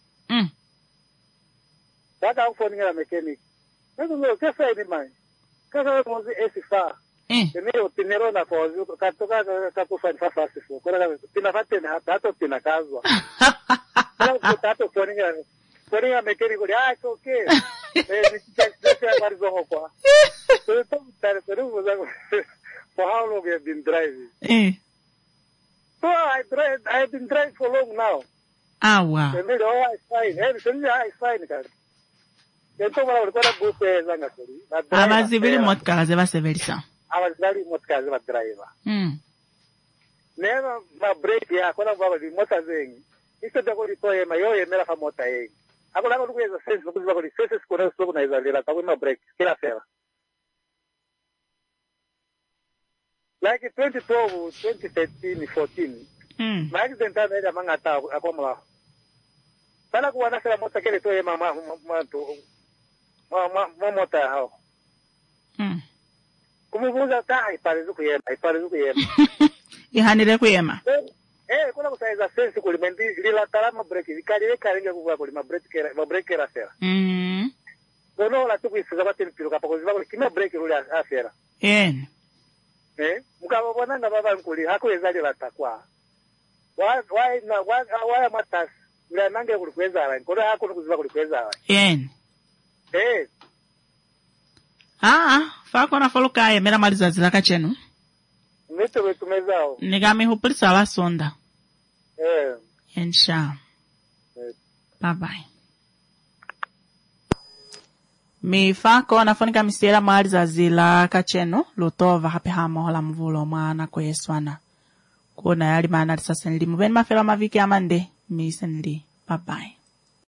Dada ufoni ngala mechanic. Ndio ke sign man. Kaza mozi esifa. Ndio tinero na kozi katoka ka kufanya fa fast fo. Kwa tinafate na hato tinakazwa. Kwa tato foni ngala Putting a mechanic, it's okay. For how long have you been driving? So I've been driving for long now. Wow. Abazibili motka zebaseverisa. Abazibili motka zeba driver. Never ma break ya kona baba di mota zengi. Isto dako litoye mayoye mera fa mota yengi. Ako lang ko yung sense ko ko senses ko na so na izalila ako ma break kila fera. Like 2012, 2013, 14. Accident na mga tao ako mala. Sana ko na sila mota kile to e mama mota hao. Kumubuza ta iparizu kuyema. Ihanire kuyema. Kuna kusaiza sense kulimendi lila talama break ikali karinga kuwa kulima break era fera. Kono la tuku isiza batini pilo kapako ziba kima break ruli afera. Mukaba bona na baba nkuli hako ezali batakwa. Wa matas ula nange kulikweza ala kono hako kuziba kulikweza ala. Fako na foluka ye mera maliza zilaka chenu. Nito wetumezao. Nigami hupulisa la sonda. Ensha. Bye bye. Mi fako na fonika misera maliza zilaka chenu. Lutova hape hama hola mvulo maana kwe yeswana. kuona yali maana tisasenli muveni mafela maviki amande misenli. Bye bye.